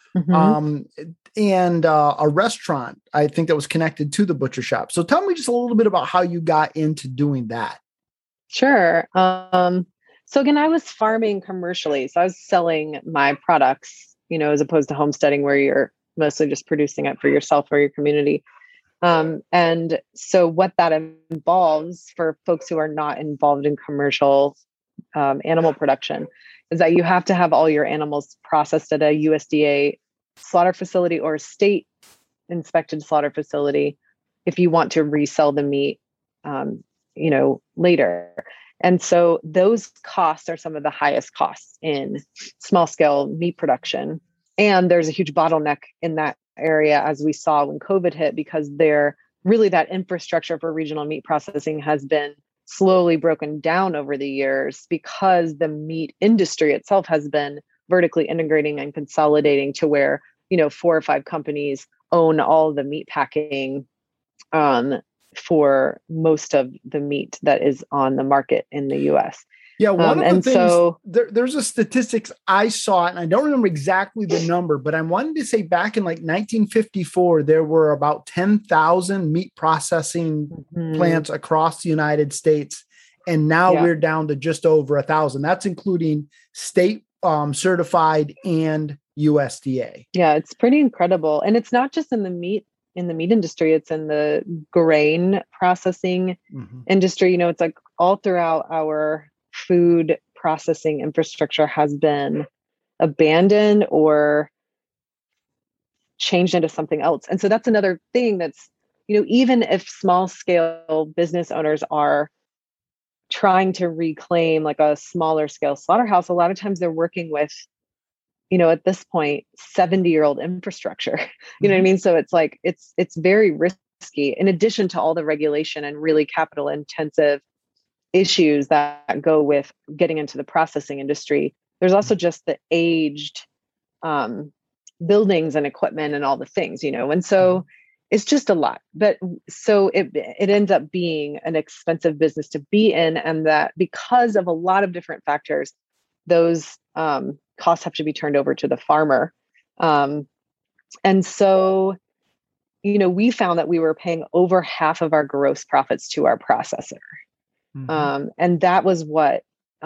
and a restaurant, I think that was connected to the butcher shop. So tell me just a little bit about how you got into doing that. Sure. So again, I was farming commercially. So I was selling my products, as opposed to homesteading where you're mostly just producing it for yourself or your community. And so what that involves for folks who are not involved in commercial animal production is that you have to have all your animals processed at a USDA slaughter facility or state inspected slaughter facility if you want to resell the meat, later. And so those costs are some of the highest costs in small scale meat production. And there's a huge bottleneck in that area, as we saw when COVID hit, because that infrastructure for regional meat processing has been slowly broken down over the years because the meat industry itself has been vertically integrating and consolidating to where, 4 or 5 companies own all the meat packing for most of the meat that is on the market in the US. Yeah, one of the things, there's a statistics I saw, and I don't remember exactly the number, but I wanted to say back in like 1954, there were about 10,000 meat processing plants across the United States. And now we're down to just over 1,000. That's including state certified and USDA. Yeah, it's pretty incredible. And it's not just in the meat industry, it's in the grain processing industry. It's like all throughout our food processing infrastructure has been abandoned or changed into something else. And so that's another thing that's, even if small scale business owners are trying to reclaim like a smaller scale slaughterhouse, a lot of times they're working with, at this point, 70-year-old infrastructure. You know what I mean? So it's like, it's very risky in addition to all the regulation and really capital intensive issues that go with getting into the processing industry. There's also just the aged buildings and equipment and all the things, and so it's just a lot. But so it ends up being an expensive business to be in, and that because of a lot of different factors, those costs have to be turned over to the farmer. And so, we found that we were paying over half of our gross profits to our processor. And that was what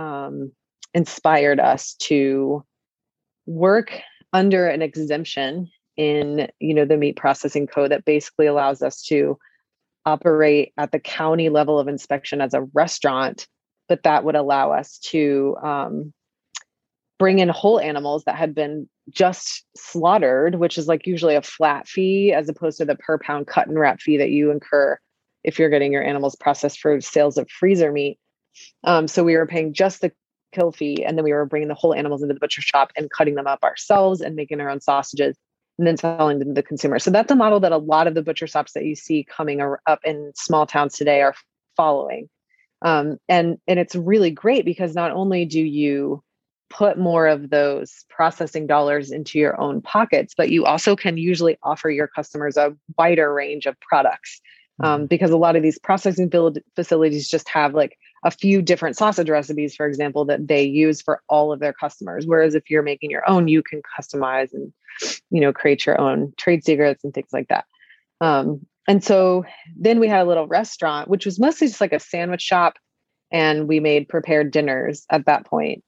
inspired us to work under an exemption in, the meat processing code that basically allows us to operate at the county level of inspection as a restaurant, but that would allow us to bring in whole animals that had been just slaughtered, which is like usually a flat fee as opposed to the per pound cut and wrap fee that you incur if you're getting your animals processed for sales of freezer meat. So we were paying just the kill fee, and then we were bringing the whole animals into the butcher shop and cutting them up ourselves and making our own sausages and then selling them to the consumer. So that's a model that a lot of the butcher shops that you see coming up in small towns today are following. And it's really great because not only do you put more of those processing dollars into your own pockets, but you also can usually offer your customers a wider range of products. Because a lot of these processing facilities just have like a few different sausage recipes, for example, that they use for all of their customers. Whereas if you're making your own, you can customize and, create your own trade secrets and things like that. And so then we had a little restaurant, which was mostly just like a sandwich shop. And we made prepared dinners at that point.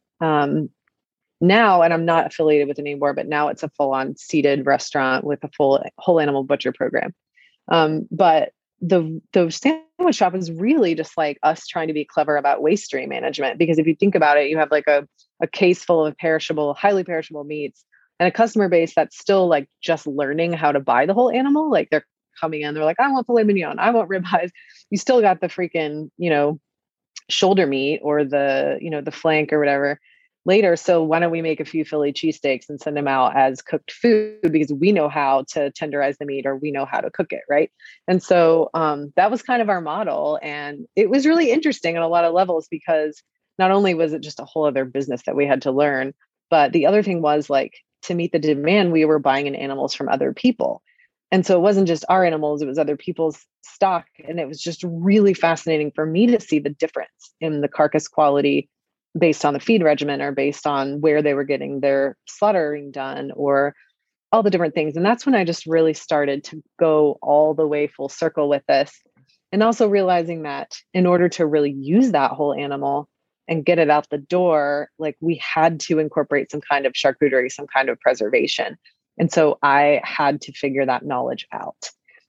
Now, and I'm not affiliated with it anymore, but now it's a full-on seated restaurant with a full whole animal butcher program. But the sandwich shop is really just like us trying to be clever about waste stream management. Because if you think about it, you have like a case full of highly perishable meats and a customer base that's still like just learning how to buy the whole animal. Like they're coming in, they're like, I want filet mignon, I want ribeyes. You still got the freaking, shoulder meat or the, the flank or whatever later. So why don't we make a few Philly cheesesteaks and send them out as cooked food because we know how to tenderize the meat or we know how to cook it, right? And so that was kind of our model. And it was really interesting on a lot of levels because not only was it just a whole other business that we had to learn, but the other thing was like to meet the demand, we were buying in animals from other people. And so it wasn't just our animals, it was other people's stock. And it was just really fascinating for me to see the difference in the carcass quality based on the feed regimen or based on where they were getting their slaughtering done or all the different things. And that's when I just really started to go all the way full circle with this. And also realizing that in order to really use that whole animal and get it out the door, like we had to incorporate some kind of charcuterie, some kind of preservation. And so I had to figure that knowledge out.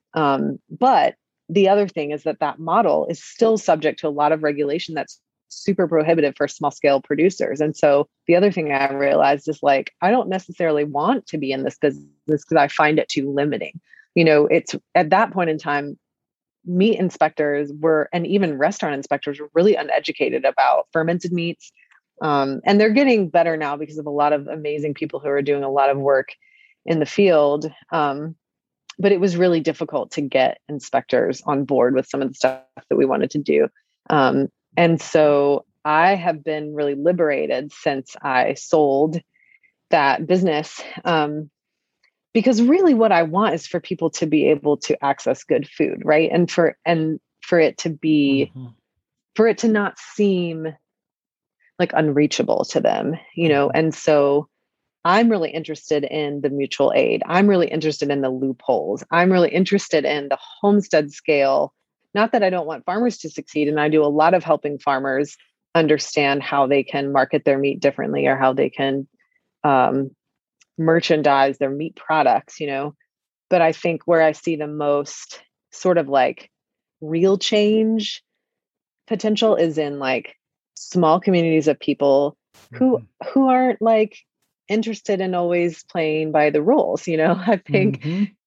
But the other thing is that model is still subject to a lot of regulation that's super prohibitive for small scale producers. And so the other thing I realized is like, I don't necessarily want to be in this business because I find it too limiting. It's at that point in time, meat inspectors and even restaurant inspectors were really uneducated about fermented meats. And they're getting better now because of a lot of amazing people who are doing a lot of work in the field. But it was really difficult to get inspectors on board with some of the stuff that we wanted to do. And so I have been really liberated since I sold that business. Because really what I want is for people to be able to access good food, right? And for it to be, for it to not seem like unreachable to them, And so I'm really interested in the mutual aid. I'm really interested in the loopholes. I'm really interested in the homestead scale. Not that I don't want farmers to succeed. And I do a lot of helping farmers understand how they can market their meat differently or how they can merchandise their meat products, But I think where I see the most sort of like real change potential is in like small communities of people who aren't like interested in always playing by the rules. I think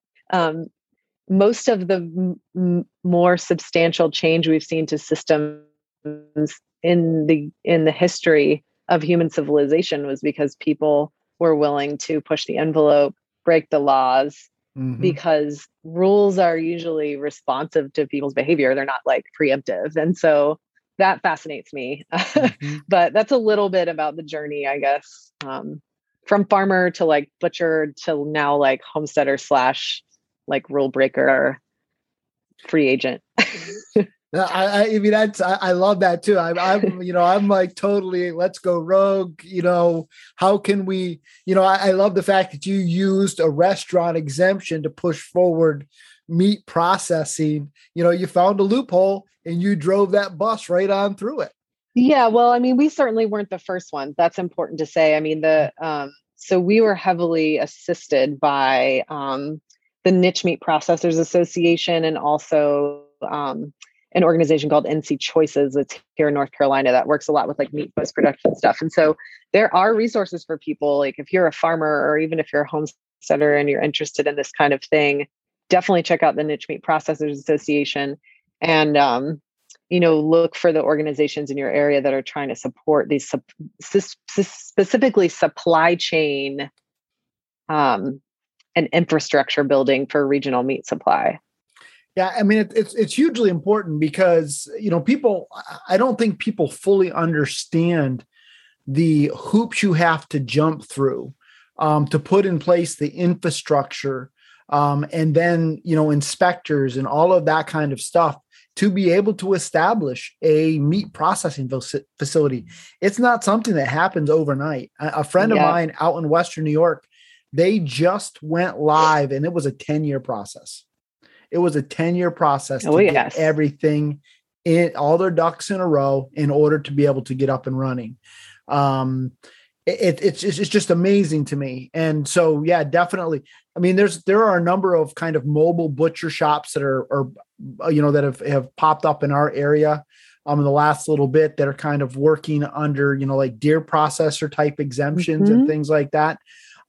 most of the more substantial change we've seen to systems in the history of human civilization was because people were willing to push the envelope, break the laws, because rules are usually responsive to people's behavior. They're not like preemptive. And so that fascinates me. But that's a little bit about the journey, I guess, from farmer to like butcher to now like homesteader / like rule breaker, free agent. I mean, I love that too. I'm like totally, let's go rogue. How can we, I love the fact that you used a restaurant exemption to push forward meat processing. You found a loophole and you drove that bus right on through it. Yeah, well, I mean, we certainly weren't the first ones. That's important to say. I mean, so we were heavily assisted by the Niche Meat Processors Association, and also an organization called NC Choices that's here in North Carolina that works a lot with like meat post-production stuff. And so there are resources for people, like if you're a farmer or even if you're a homesteader and you're interested in this kind of thing, definitely check out the Niche Meat Processors Association, and look for the organizations in your area that are trying to support these specifically supply chain and infrastructure building for regional meat supply. Yeah, I mean, it's hugely important because, I don't think people fully understand the hoops you have to jump through to put in place the infrastructure, and then, inspectors and all of that kind of stuff to be able to establish a meat processing facility. It's not something that happens overnight. A friend of mine out in Western New York, they just went live, and it was a 10-year process. It was a 10-year process to get everything in, all their ducks in a row in order to be able to get up and running. It's just amazing to me. And so, yeah, definitely. I mean, there are a number of kind of mobile butcher shops that are that have popped up in our area in the last little bit that are kind of working under, like deer processor type exemptions and things like that.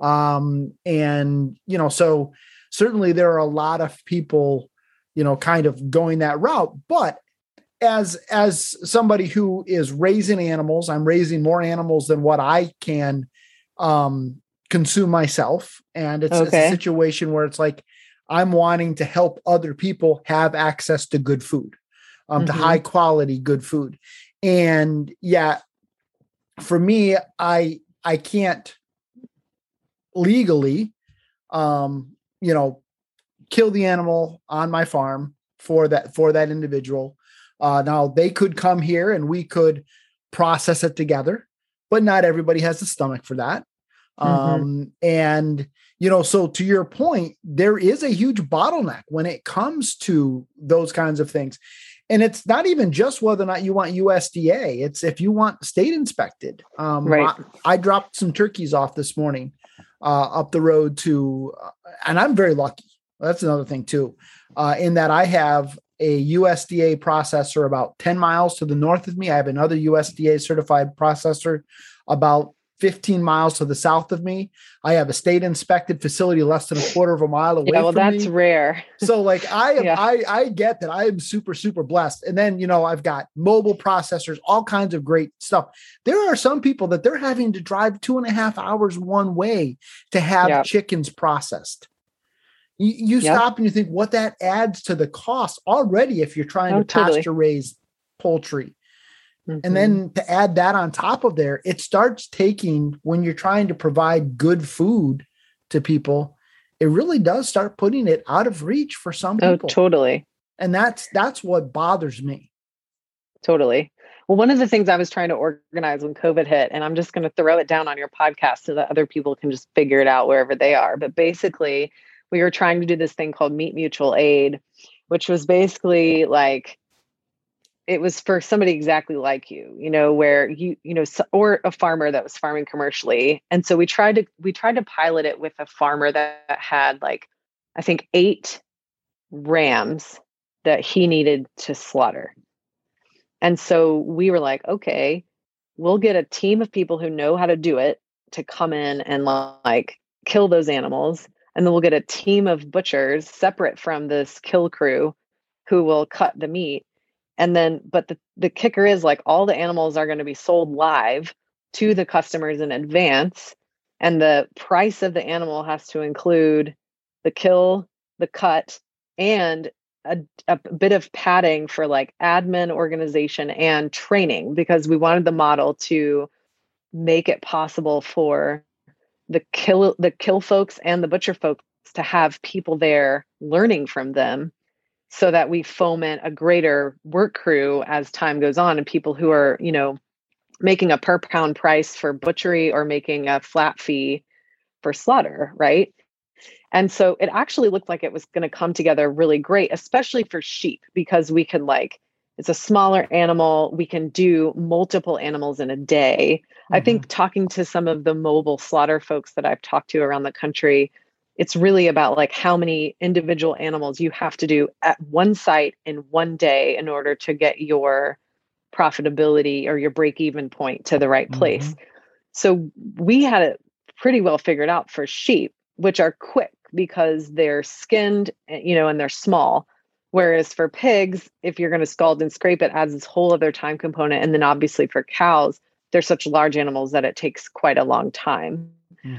So certainly there are a lot of people, kind of going that route, but as somebody who is raising animals, I'm raising more animals than what I can consume myself. And it's a situation where it's like, I'm wanting to help other people have access to good food, to high quality, good food. And yeah, for me, I can't legally, kill the animal on my farm for that individual. Now they could come here and we could process it together, but not everybody has the stomach for that. And, so to your point, there is a huge bottleneck when it comes to those kinds of things. And it's not even just whether or not you want USDA. It's if you want state inspected. Right. I dropped some turkeys off this morning up the road and I'm very lucky. That's another thing too, in that I have a USDA processor about 10 miles to the north of me. I have another USDA certified processor about 15 miles to the south of me. I have a state inspected facility less than a quarter of a mile away from me. That's rare. So like I get that I am super, super blessed. And then, I've got mobile processors, all kinds of great stuff. There are some people that they're having to drive 2.5 hours one way to have chickens processed. You stop and you think what that adds to the cost already if you're trying to pasture raise poultry. And then to add that on top of there, it starts taking, when you're trying to provide good food to people, it really does start putting it out of reach for some people. Oh, totally. And that's what bothers me. Totally. Well, one of the things I was trying to organize when COVID hit, and I'm just going to throw it down on your podcast so that other people can just figure it out wherever they are. But basically, we were trying to do this thing called Meat Mutual Aid, which was basically like, it was for somebody exactly like you, where or a farmer that was farming commercially. And so we tried to pilot it with a farmer that had like, I think 8 rams that he needed to slaughter. And so we were like, okay, we'll get a team of people who know how to do it to come in and like kill those animals. And then we'll get a team of butchers separate from this kill crew who will cut the meat. And then, but the kicker is like all the animals are going to be sold live to the customers in advance. And the price of the animal has to include the kill, the cut, and a bit of padding for like admin, organization, and training, because we wanted the model to make it possible for the kill folks and the butcher folks to have people there learning from them, so that we foment a greater work crew as time goes on, and people who are, making a per pound price for butchery or making a flat fee for slaughter, right? And so it actually looked like it was going to come together really great, especially for sheep, because we could like It's a smaller animal. We can do multiple animals in a day. I think talking to some of the mobile slaughter folks that I've talked to around the country, it's really about like how many individual animals you have to do at one site in one day in order to get your profitability or your break-even point to the right place. So we had it pretty well figured out for sheep, which are quick because they're skinned, and they're small. Whereas for pigs, if you're going to scald and scrape, it adds this whole other time component. And then obviously for cows, they're such large animals that it takes quite a long time.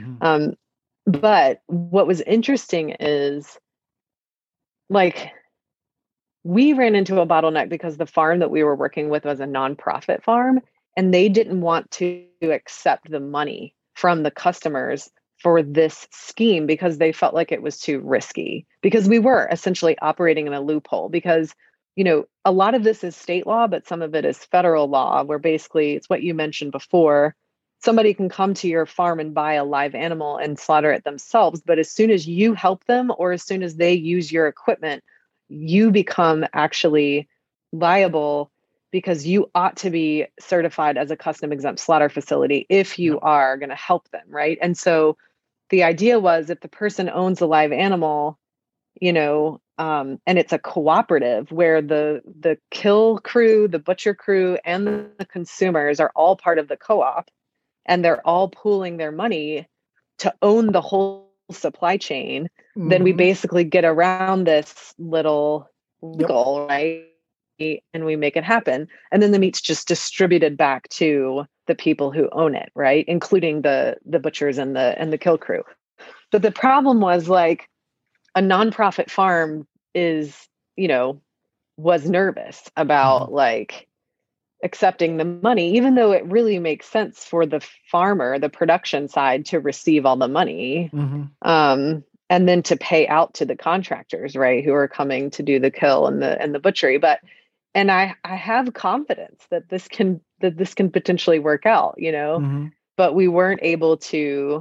But what was interesting is, like, we ran into a bottleneck because the farm that we were working with was a nonprofit farm, and they didn't want to accept the money from the customers for this scheme because they felt like it was too risky, because we were essentially operating in a loophole because, a lot of this is state law, but some of it is federal law, where basically it's what you mentioned before. Somebody can come to your farm and buy a live animal and slaughter it themselves. But as soon as you help them, or as soon as they use your equipment, you become actually liable, because you ought to be certified as a custom exempt slaughter facility if you are going to help them. Right. And so the idea was, if the person owns a live animal, and it's a cooperative where the kill crew, the butcher crew, and the consumers are all part of the co-op, and they're all pooling their money to own the whole supply chain, then we basically get around this little wiggle, right? And we make it happen. And then the meat's just distributed back to the people who own it, right? Including the butchers and the kill crew. But the problem was, like, a nonprofit farm was nervous about like accepting the money, even though it really makes sense for the farmer, the production side, to receive all the money, and then to pay out to the contractors, right, who are coming to do the kill and the butchery. And I have confidence that this can potentially work out, but we weren't able to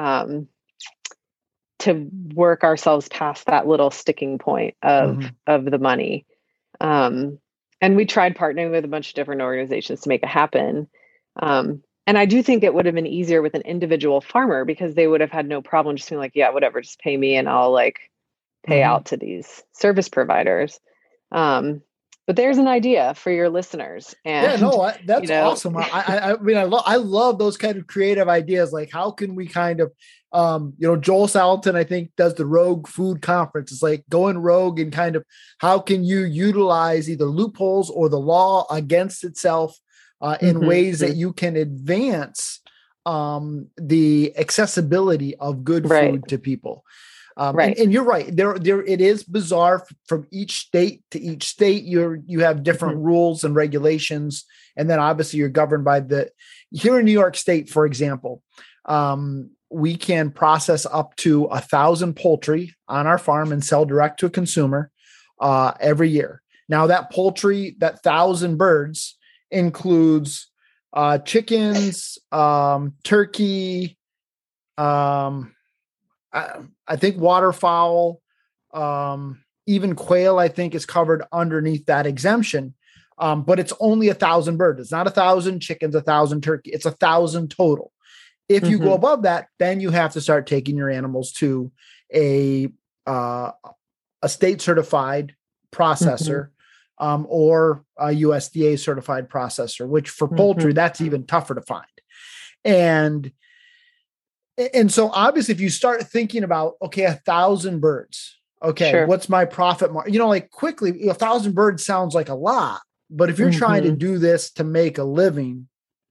work ourselves past that little sticking point of the money. And we tried partnering with a bunch of different organizations to make it happen. And I do think it would have been easier with an individual farmer, because they would have had no problem just being like, yeah, whatever, just pay me and I'll like pay out to these service providers. But there's an idea for your listeners. And that's awesome. I mean, I love those kind of creative ideas. Like, how can we kind of, Joel Salatin, I think, does the Rogue Food Conference. It's like going rogue, and kind of how can you utilize either loopholes or the law against itself in ways that you can advance the accessibility of good food to people. And you're right. There it is bizarre from each state to each state. You have different rules and regulations, and then obviously you're governed by here in New York State, for example. We can process up to 1,000 poultry on our farm and sell direct to a consumer every year. Now, that poultry, that 1,000 birds, includes chickens, turkey, I think waterfowl, even quail, I think, is covered underneath that exemption. But it's only 1,000 birds. It's not 1,000 chickens, 1,000 turkey. It's 1,000 total. If you go above that, then you have to start taking your animals to a state certified processor, or a USDA certified processor, which for poultry, that's even tougher to find. And so obviously, if you start thinking about, okay, 1,000 birds, okay, what's my profit margin? Like, quickly, 1,000 birds sounds like a lot, but if you're trying to do this to make a living,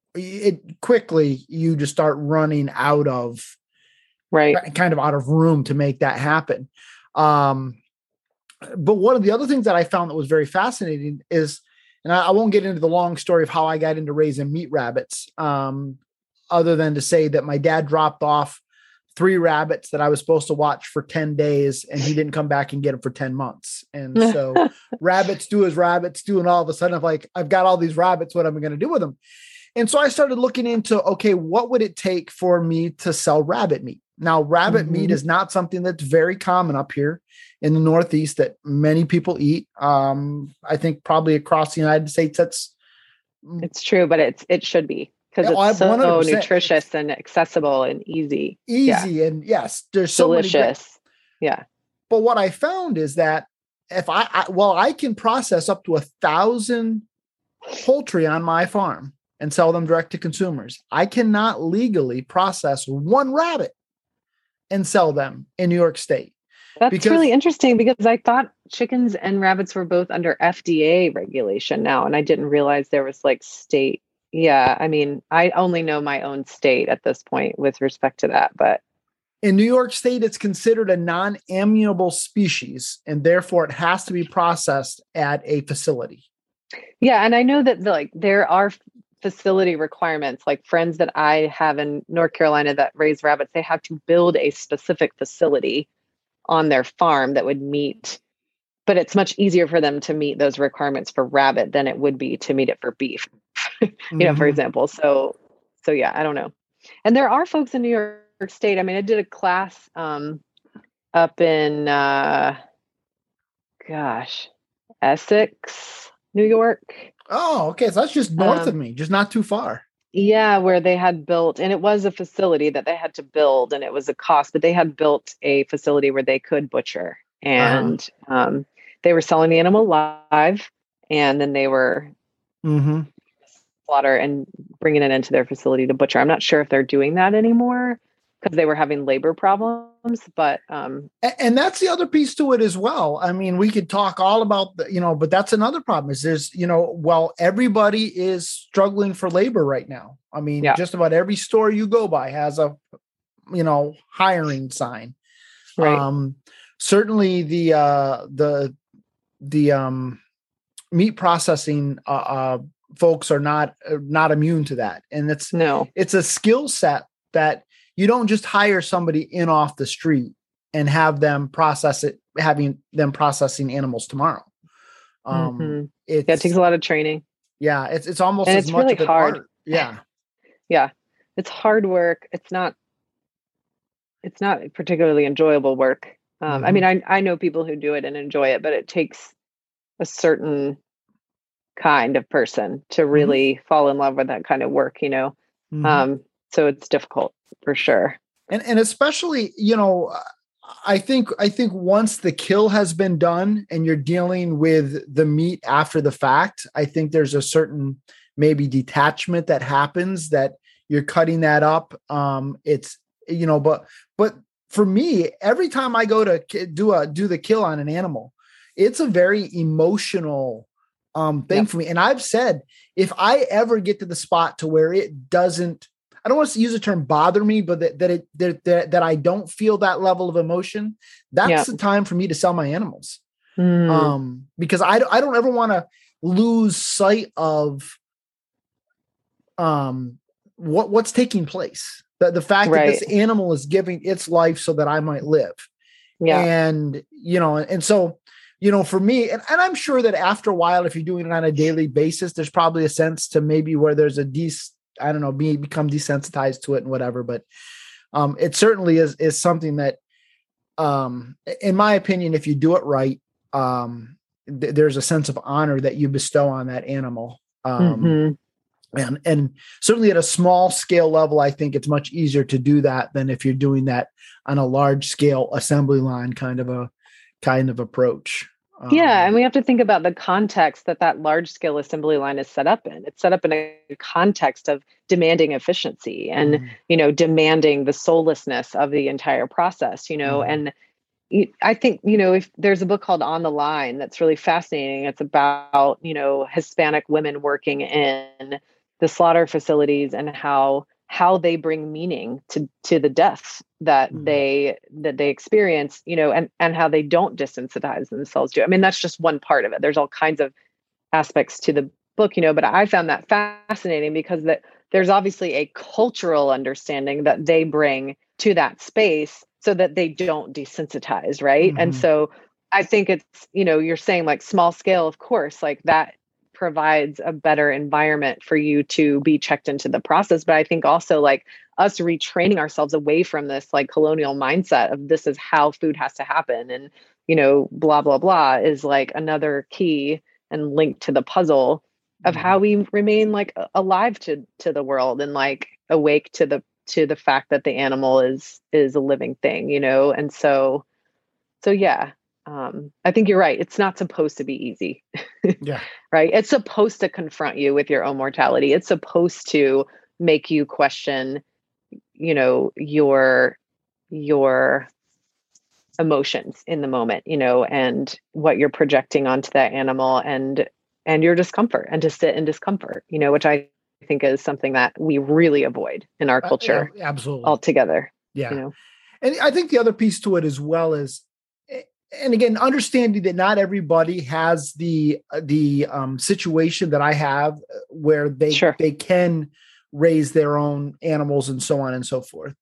you just start running out of kind of out of room to make that happen. But one of the other things that I found that was very fascinating is, and I won't get into the long story of how I got into raising meat rabbits, other than to say that my dad dropped off 3 rabbits that I was supposed to watch for 10 days, and he didn't come back and get them for 10 months. And so rabbits do as rabbits do. And all of a sudden, I'm like, I've got all these rabbits. What am I going to do with them? And so I started looking into, okay, what would it take for me to sell rabbit meat? Now, rabbit meat Mhm. is not something that's very common up here in the Northeast that many people eat. I think probably across the United States, that's It's true, but it should be because it's so 100%. It's nutritious and accessible and easy. Yeah. easy. And yes, there's so many great. Delicious. Yeah. But what I found is that if I can process up to 1,000 poultry on my farm and sell them direct to consumers. I cannot legally process one rabbit and sell them in New York State. That's really interesting because I thought chickens and rabbits were both under FDA regulation now, and I didn't realize there was like state. Yeah, I mean, I only know my own state at this point with respect to that, but in New York State, it's considered a non-amiable species, and therefore it has to be processed at a facility. yeah, and I know that like there are facility requirements. Like friends that I have in North Carolina that raise rabbits, they have to build a specific facility on their farm that would meet, but it's much easier for them to meet those requirements for rabbit than it would be to meet it for beef, for example. So yeah, I don't know. And there are folks in New York State. I mean, I did a class up in, Essex, New York. Oh, okay. So that's just north of me, just not too far. Yeah, where they had built, and it was a facility that they had to build, and it was a cost, but they had built a facility where they could butcher, and they were selling the animal live, and then they were slaughter and bringing it into their facility to butcher. I'm not sure if they're doing that anymore because they were having labor problems, but and that's the other piece to it as well. I mean, we could talk all about but that's another problem is there's, everybody is struggling for labor right now. I mean, just about every store you go by has a, hiring sign. Right. Certainly the meat processing folks are not immune to that. And it's a skill set that you don't just hire somebody in off the street and have them process it, having them processing animals tomorrow. It takes a lot of training. Yeah. It's almost and as it's much really of an hard. art. Yeah. Yeah. It's hard work. It's not particularly enjoyable work. I mean, I know people who do it and enjoy it, but it takes a certain kind of person to really fall in love with that kind of work, so it's difficult for sure. And especially, I think once the kill has been done and you're dealing with the meat after the fact, I think there's a certain maybe detachment that happens that you're cutting that up. It's, but for me, every time I go to do the kill on an animal, it's a very emotional thing for me. And I've said, if I ever get to the spot to where it doesn't, I don't want to use the term bother me, but that I don't feel that level of emotion, that's the time for me to sell my animals. Because I don't ever want to lose sight of what's taking place. The fact that this animal is giving its life so that I might live. Yeah. And, and so, for me, and I'm sure that after a while, if you're doing it on a daily basis, there's probably a sense to maybe where there's become desensitized to it and whatever. But it certainly is something that, in my opinion, if you do it right, there's a sense of honor that you bestow on that animal. And certainly at a small scale level, I think it's much easier to do that than if you're doing that on a large scale assembly line kind of approach. Yeah. And we have to think about the context that large scale assembly line is set up in. It's set up in a context of demanding efficiency and, demanding the soullessness of the entire process, and I think, if there's a book called On the Line, that's really fascinating. It's about, Hispanic women working in the slaughter facilities and how they bring meaning to the deaths that they experience, and how they don't desensitize themselves to it. I mean, that's just one part of it. There's all kinds of aspects to the book, but I found that fascinating because there's obviously a cultural understanding that they bring to that space so that they don't desensitize. Right. And so I think it's, you're saying like small scale, of course, like that provides a better environment for you to be checked into the process. But I think also like us retraining ourselves away from this like colonial mindset of this is how food has to happen and, you know, blah, blah, blah is like another key and link to the puzzle of how we remain like alive to the world and like awake to the fact that the animal is a living thing, you know? And so yeah, I think you're right. It's not supposed to be easy. Yeah. Right. It's supposed to confront you with your own mortality. It's supposed to make you question, you know, your emotions in the moment, you know, and what you're projecting onto that animal and your discomfort, and to sit in discomfort, you know, which I think is something that we really avoid in our culture absolutely altogether. Yeah. You know? And I think the other piece to it as well is, and again, understanding that not everybody has the situation that I have where they can raise their own animals and so on and so forth.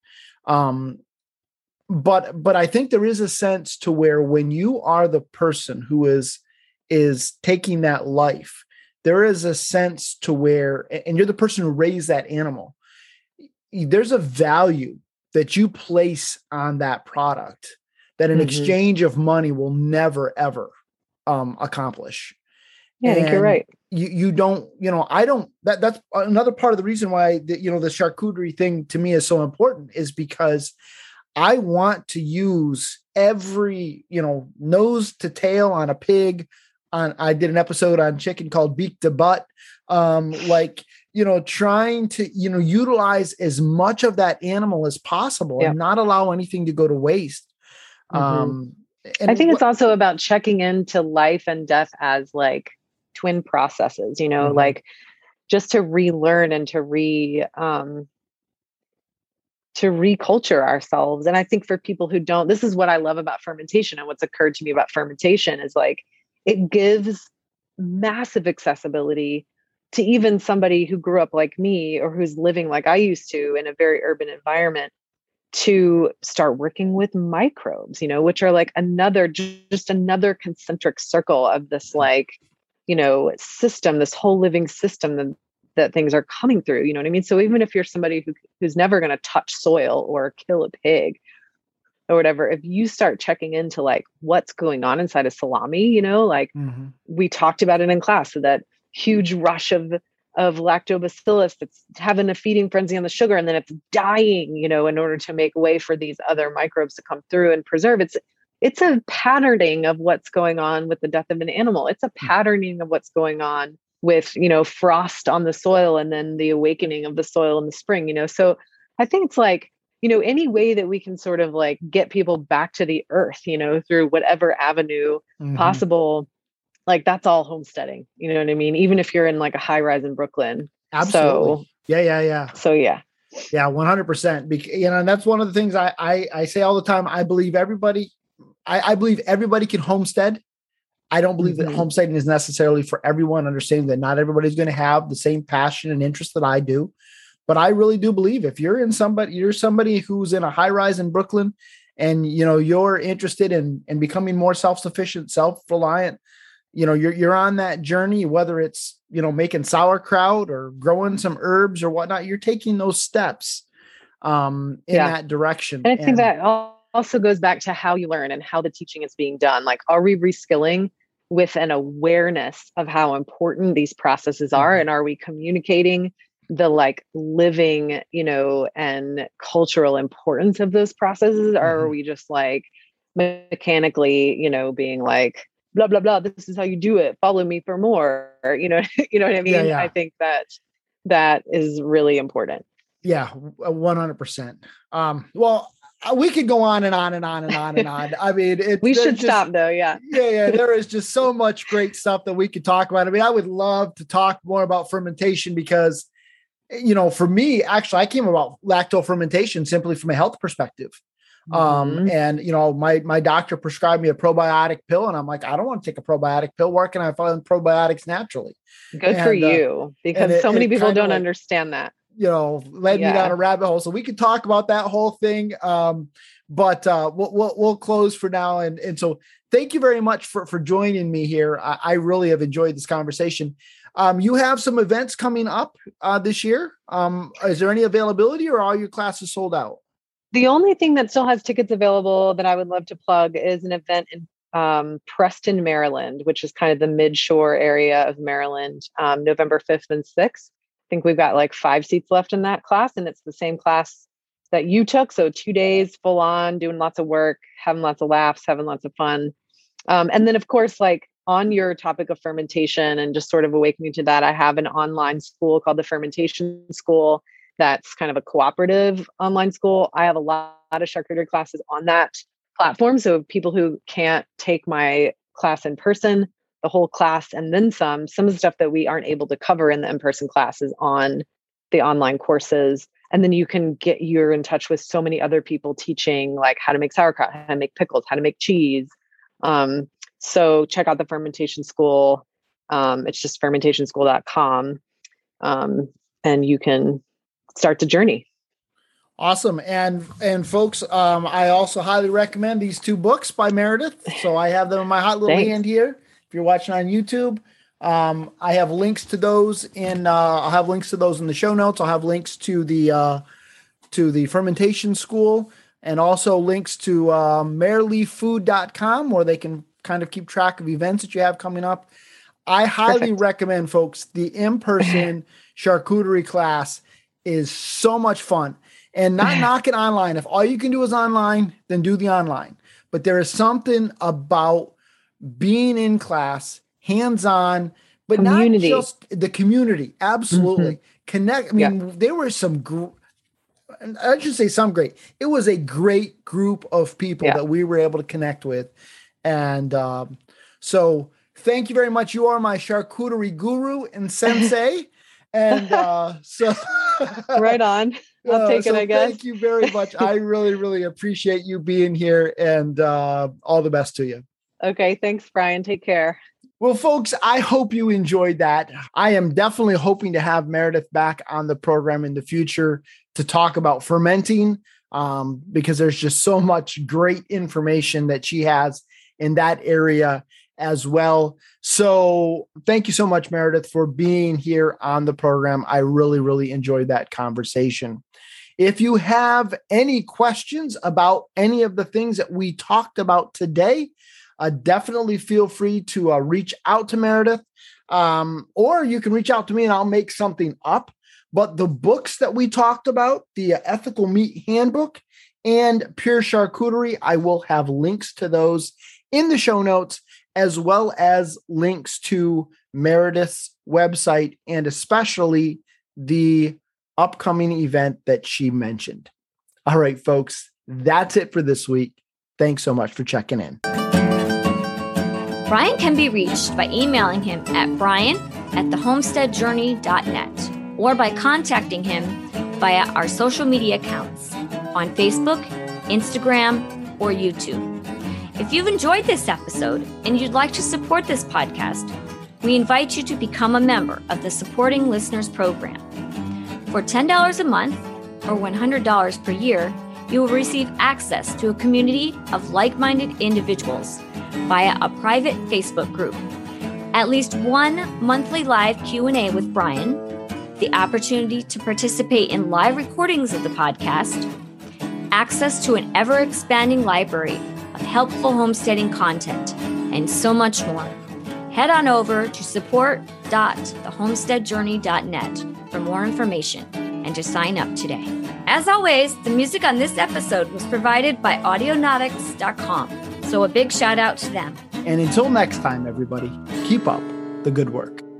But I think there is a sense to where when you are the person who is taking that life, there is a sense to where, and you're the person who raised that animal, there's a value that you place on that product that an exchange of money will never, ever accomplish. Yeah, I think you're right. You don't, you know, I don't, that's another part of the reason why the charcuterie thing to me is so important, is because I want to use every, you know, nose to tail on a pig. I did an episode on chicken called Beak to Butt. Like, you know, trying to, you know, utilize as much of that animal as possible and not allow anything to go to waste. And I think it's also about checking into life and death as like twin processes, you know, like just to relearn and to reculture ourselves. And I think for people who don't, this is what I love about fermentation, and what's occurred to me about fermentation is like, it gives massive accessibility to even somebody who grew up like me or who's living like I used to in a very urban environment, to start working with microbes, you know, which are like just another concentric circle of this, like, you know, system, this whole living system that things are coming through, you know what I mean? So even if you're somebody who's never going to touch soil or kill a pig or whatever, if you start checking into like what's going on inside a salami, you know, like we talked about it in class, so that huge rush of lactobacillus that's having a feeding frenzy on the sugar, and then it's dying, you know, in order to make way for these other microbes to come through and preserve. It's a patterning of what's going on with the death of an animal. It's a patterning of what's going on with, you know, frost on the soil and then the awakening of the soil in the spring, you know. So I think it's like, you know, any way that we can sort of like get people back to the earth, you know, through whatever avenue possible, like that's all homesteading, you know what I mean? Even if you're in like a high rise in Brooklyn. Absolutely. So, yeah. So yeah. Yeah, 100%. You know, and that's one of the things I say all the time. I believe everybody can homestead. I don't believe that homesteading is necessarily for everyone, understanding that not everybody's going to have the same passion and interest that I do. But I really do believe if you're somebody who's in a high rise in Brooklyn and, you know, you're interested in becoming more self-sufficient, self-reliant, you know, you're on that journey, whether it's, you know, making sauerkraut or growing some herbs or whatnot, you're taking those steps in that direction. And I think that also goes back to how you learn and how the teaching is being done. Like, are we reskilling with an awareness of how important these processes are? And are we communicating the like living, you know, and cultural importance of those processes? Or are we just like mechanically, you know, being like, blah, blah, blah, this is how you do it, follow me for more, you know, you know what I mean? I think that is really important. Yeah, 100%. Well, we could go on and on and on and on and on. I mean, we should stop though. Yeah. Yeah. There is just so much great stuff that we could talk about. I mean, I would love to talk more about fermentation because, you know, for me, actually, I came about lacto fermentation simply from a health perspective. And, you know, my doctor prescribed me a probiotic pill and I'm like, I don't want to take a probiotic pill. Where can I find probiotics naturally? Good for you, because so many people don't understand that. You know, led me down a rabbit hole. So we could talk about that whole thing. But we'll close for now. And so thank you very much for joining me here. I really have enjoyed this conversation. You have some events coming up this year. Is there any availability, or are all your classes sold out? The only thing that still has tickets available that I would love to plug is an event in Preston, Maryland, which is kind of the mid-shore area of Maryland, November 5th and 6th. I think we've got like 5 seats left in that class, and it's the same class that you took. So 2 days full on, doing lots of work, having lots of laughs, having lots of fun. And then, of course, like on your topic of fermentation and just sort of awakening to that, I have an online school called the Fermentation School. That's kind of a cooperative online school. I have a lot of charcuterie classes on that platform. So people who can't take my class in person, the whole class, and then some of the stuff that we aren't able to cover in the in-person classes on the online courses. And then you're in touch with so many other people teaching like how to make sauerkraut, how to make pickles, how to make cheese. So check out the Fermentation School. It's just fermentationschool.com. And you can start the journey. Awesome. And folks, I also highly recommend these 2 books by Meredith. So I have them in my hot little hand here. If you're watching on YouTube, I have links to those I'll have links to those in the show notes. I'll have links to the Fermentation School, and also links to mayorleaffood.com, where they can kind of keep track of events that you have coming up. I highly recommend, folks, the in-person charcuterie class is so much fun, and not knocking online. If all you can do is online, then do the online. But there is something about being in class, hands-on, but community. Not just the community. Absolutely. Connect. I mean, there were some I should say some great. It was a great group of people that we were able to connect with. And so thank you very much. You are my charcuterie guru and sensei. And so right on. I'll take it, I guess. Thank you very much. I really, really appreciate you being here, and all the best to you. Okay. Thanks, Brian. Take care. Well, folks, I hope you enjoyed that. I am definitely hoping to have Meredith back on the program in the future to talk about fermenting, because there's just so much great information that she has in that area as well. So thank you so much, Meredith, for being here on the program. I really, really enjoyed that conversation. If you have any questions about any of the things that we talked about today, definitely feel free to reach out to Meredith, or you can reach out to me and I'll make something up. But the books that we talked about, the Ethical Meat Handbook and Pure Charcuterie, I will have links to those in the show notes, as well as links to Meredith's website and especially the upcoming event that she mentioned. All right, folks, that's it for this week. Thanks so much for checking in. Brian can be reached by emailing him at brian@thehomesteadjourney.net or by contacting him via our social media accounts on Facebook, Instagram, or YouTube. If you've enjoyed this episode and you'd like to support this podcast, we invite you to become a member of the Supporting Listeners Program. For $10 a month or $100 per year, you will receive access to a community of like-minded individuals via a private Facebook group, at least one monthly live Q&A with Brian, the opportunity to participate in live recordings of the podcast, access to an ever-expanding library of helpful homesteading content, and so much more. Head on over to support.thehomesteadjourney.net for more information and to sign up today. As always, the music on this episode was provided by Audionautics.com, so a big shout out to them. And until next time, everybody, keep up the good work.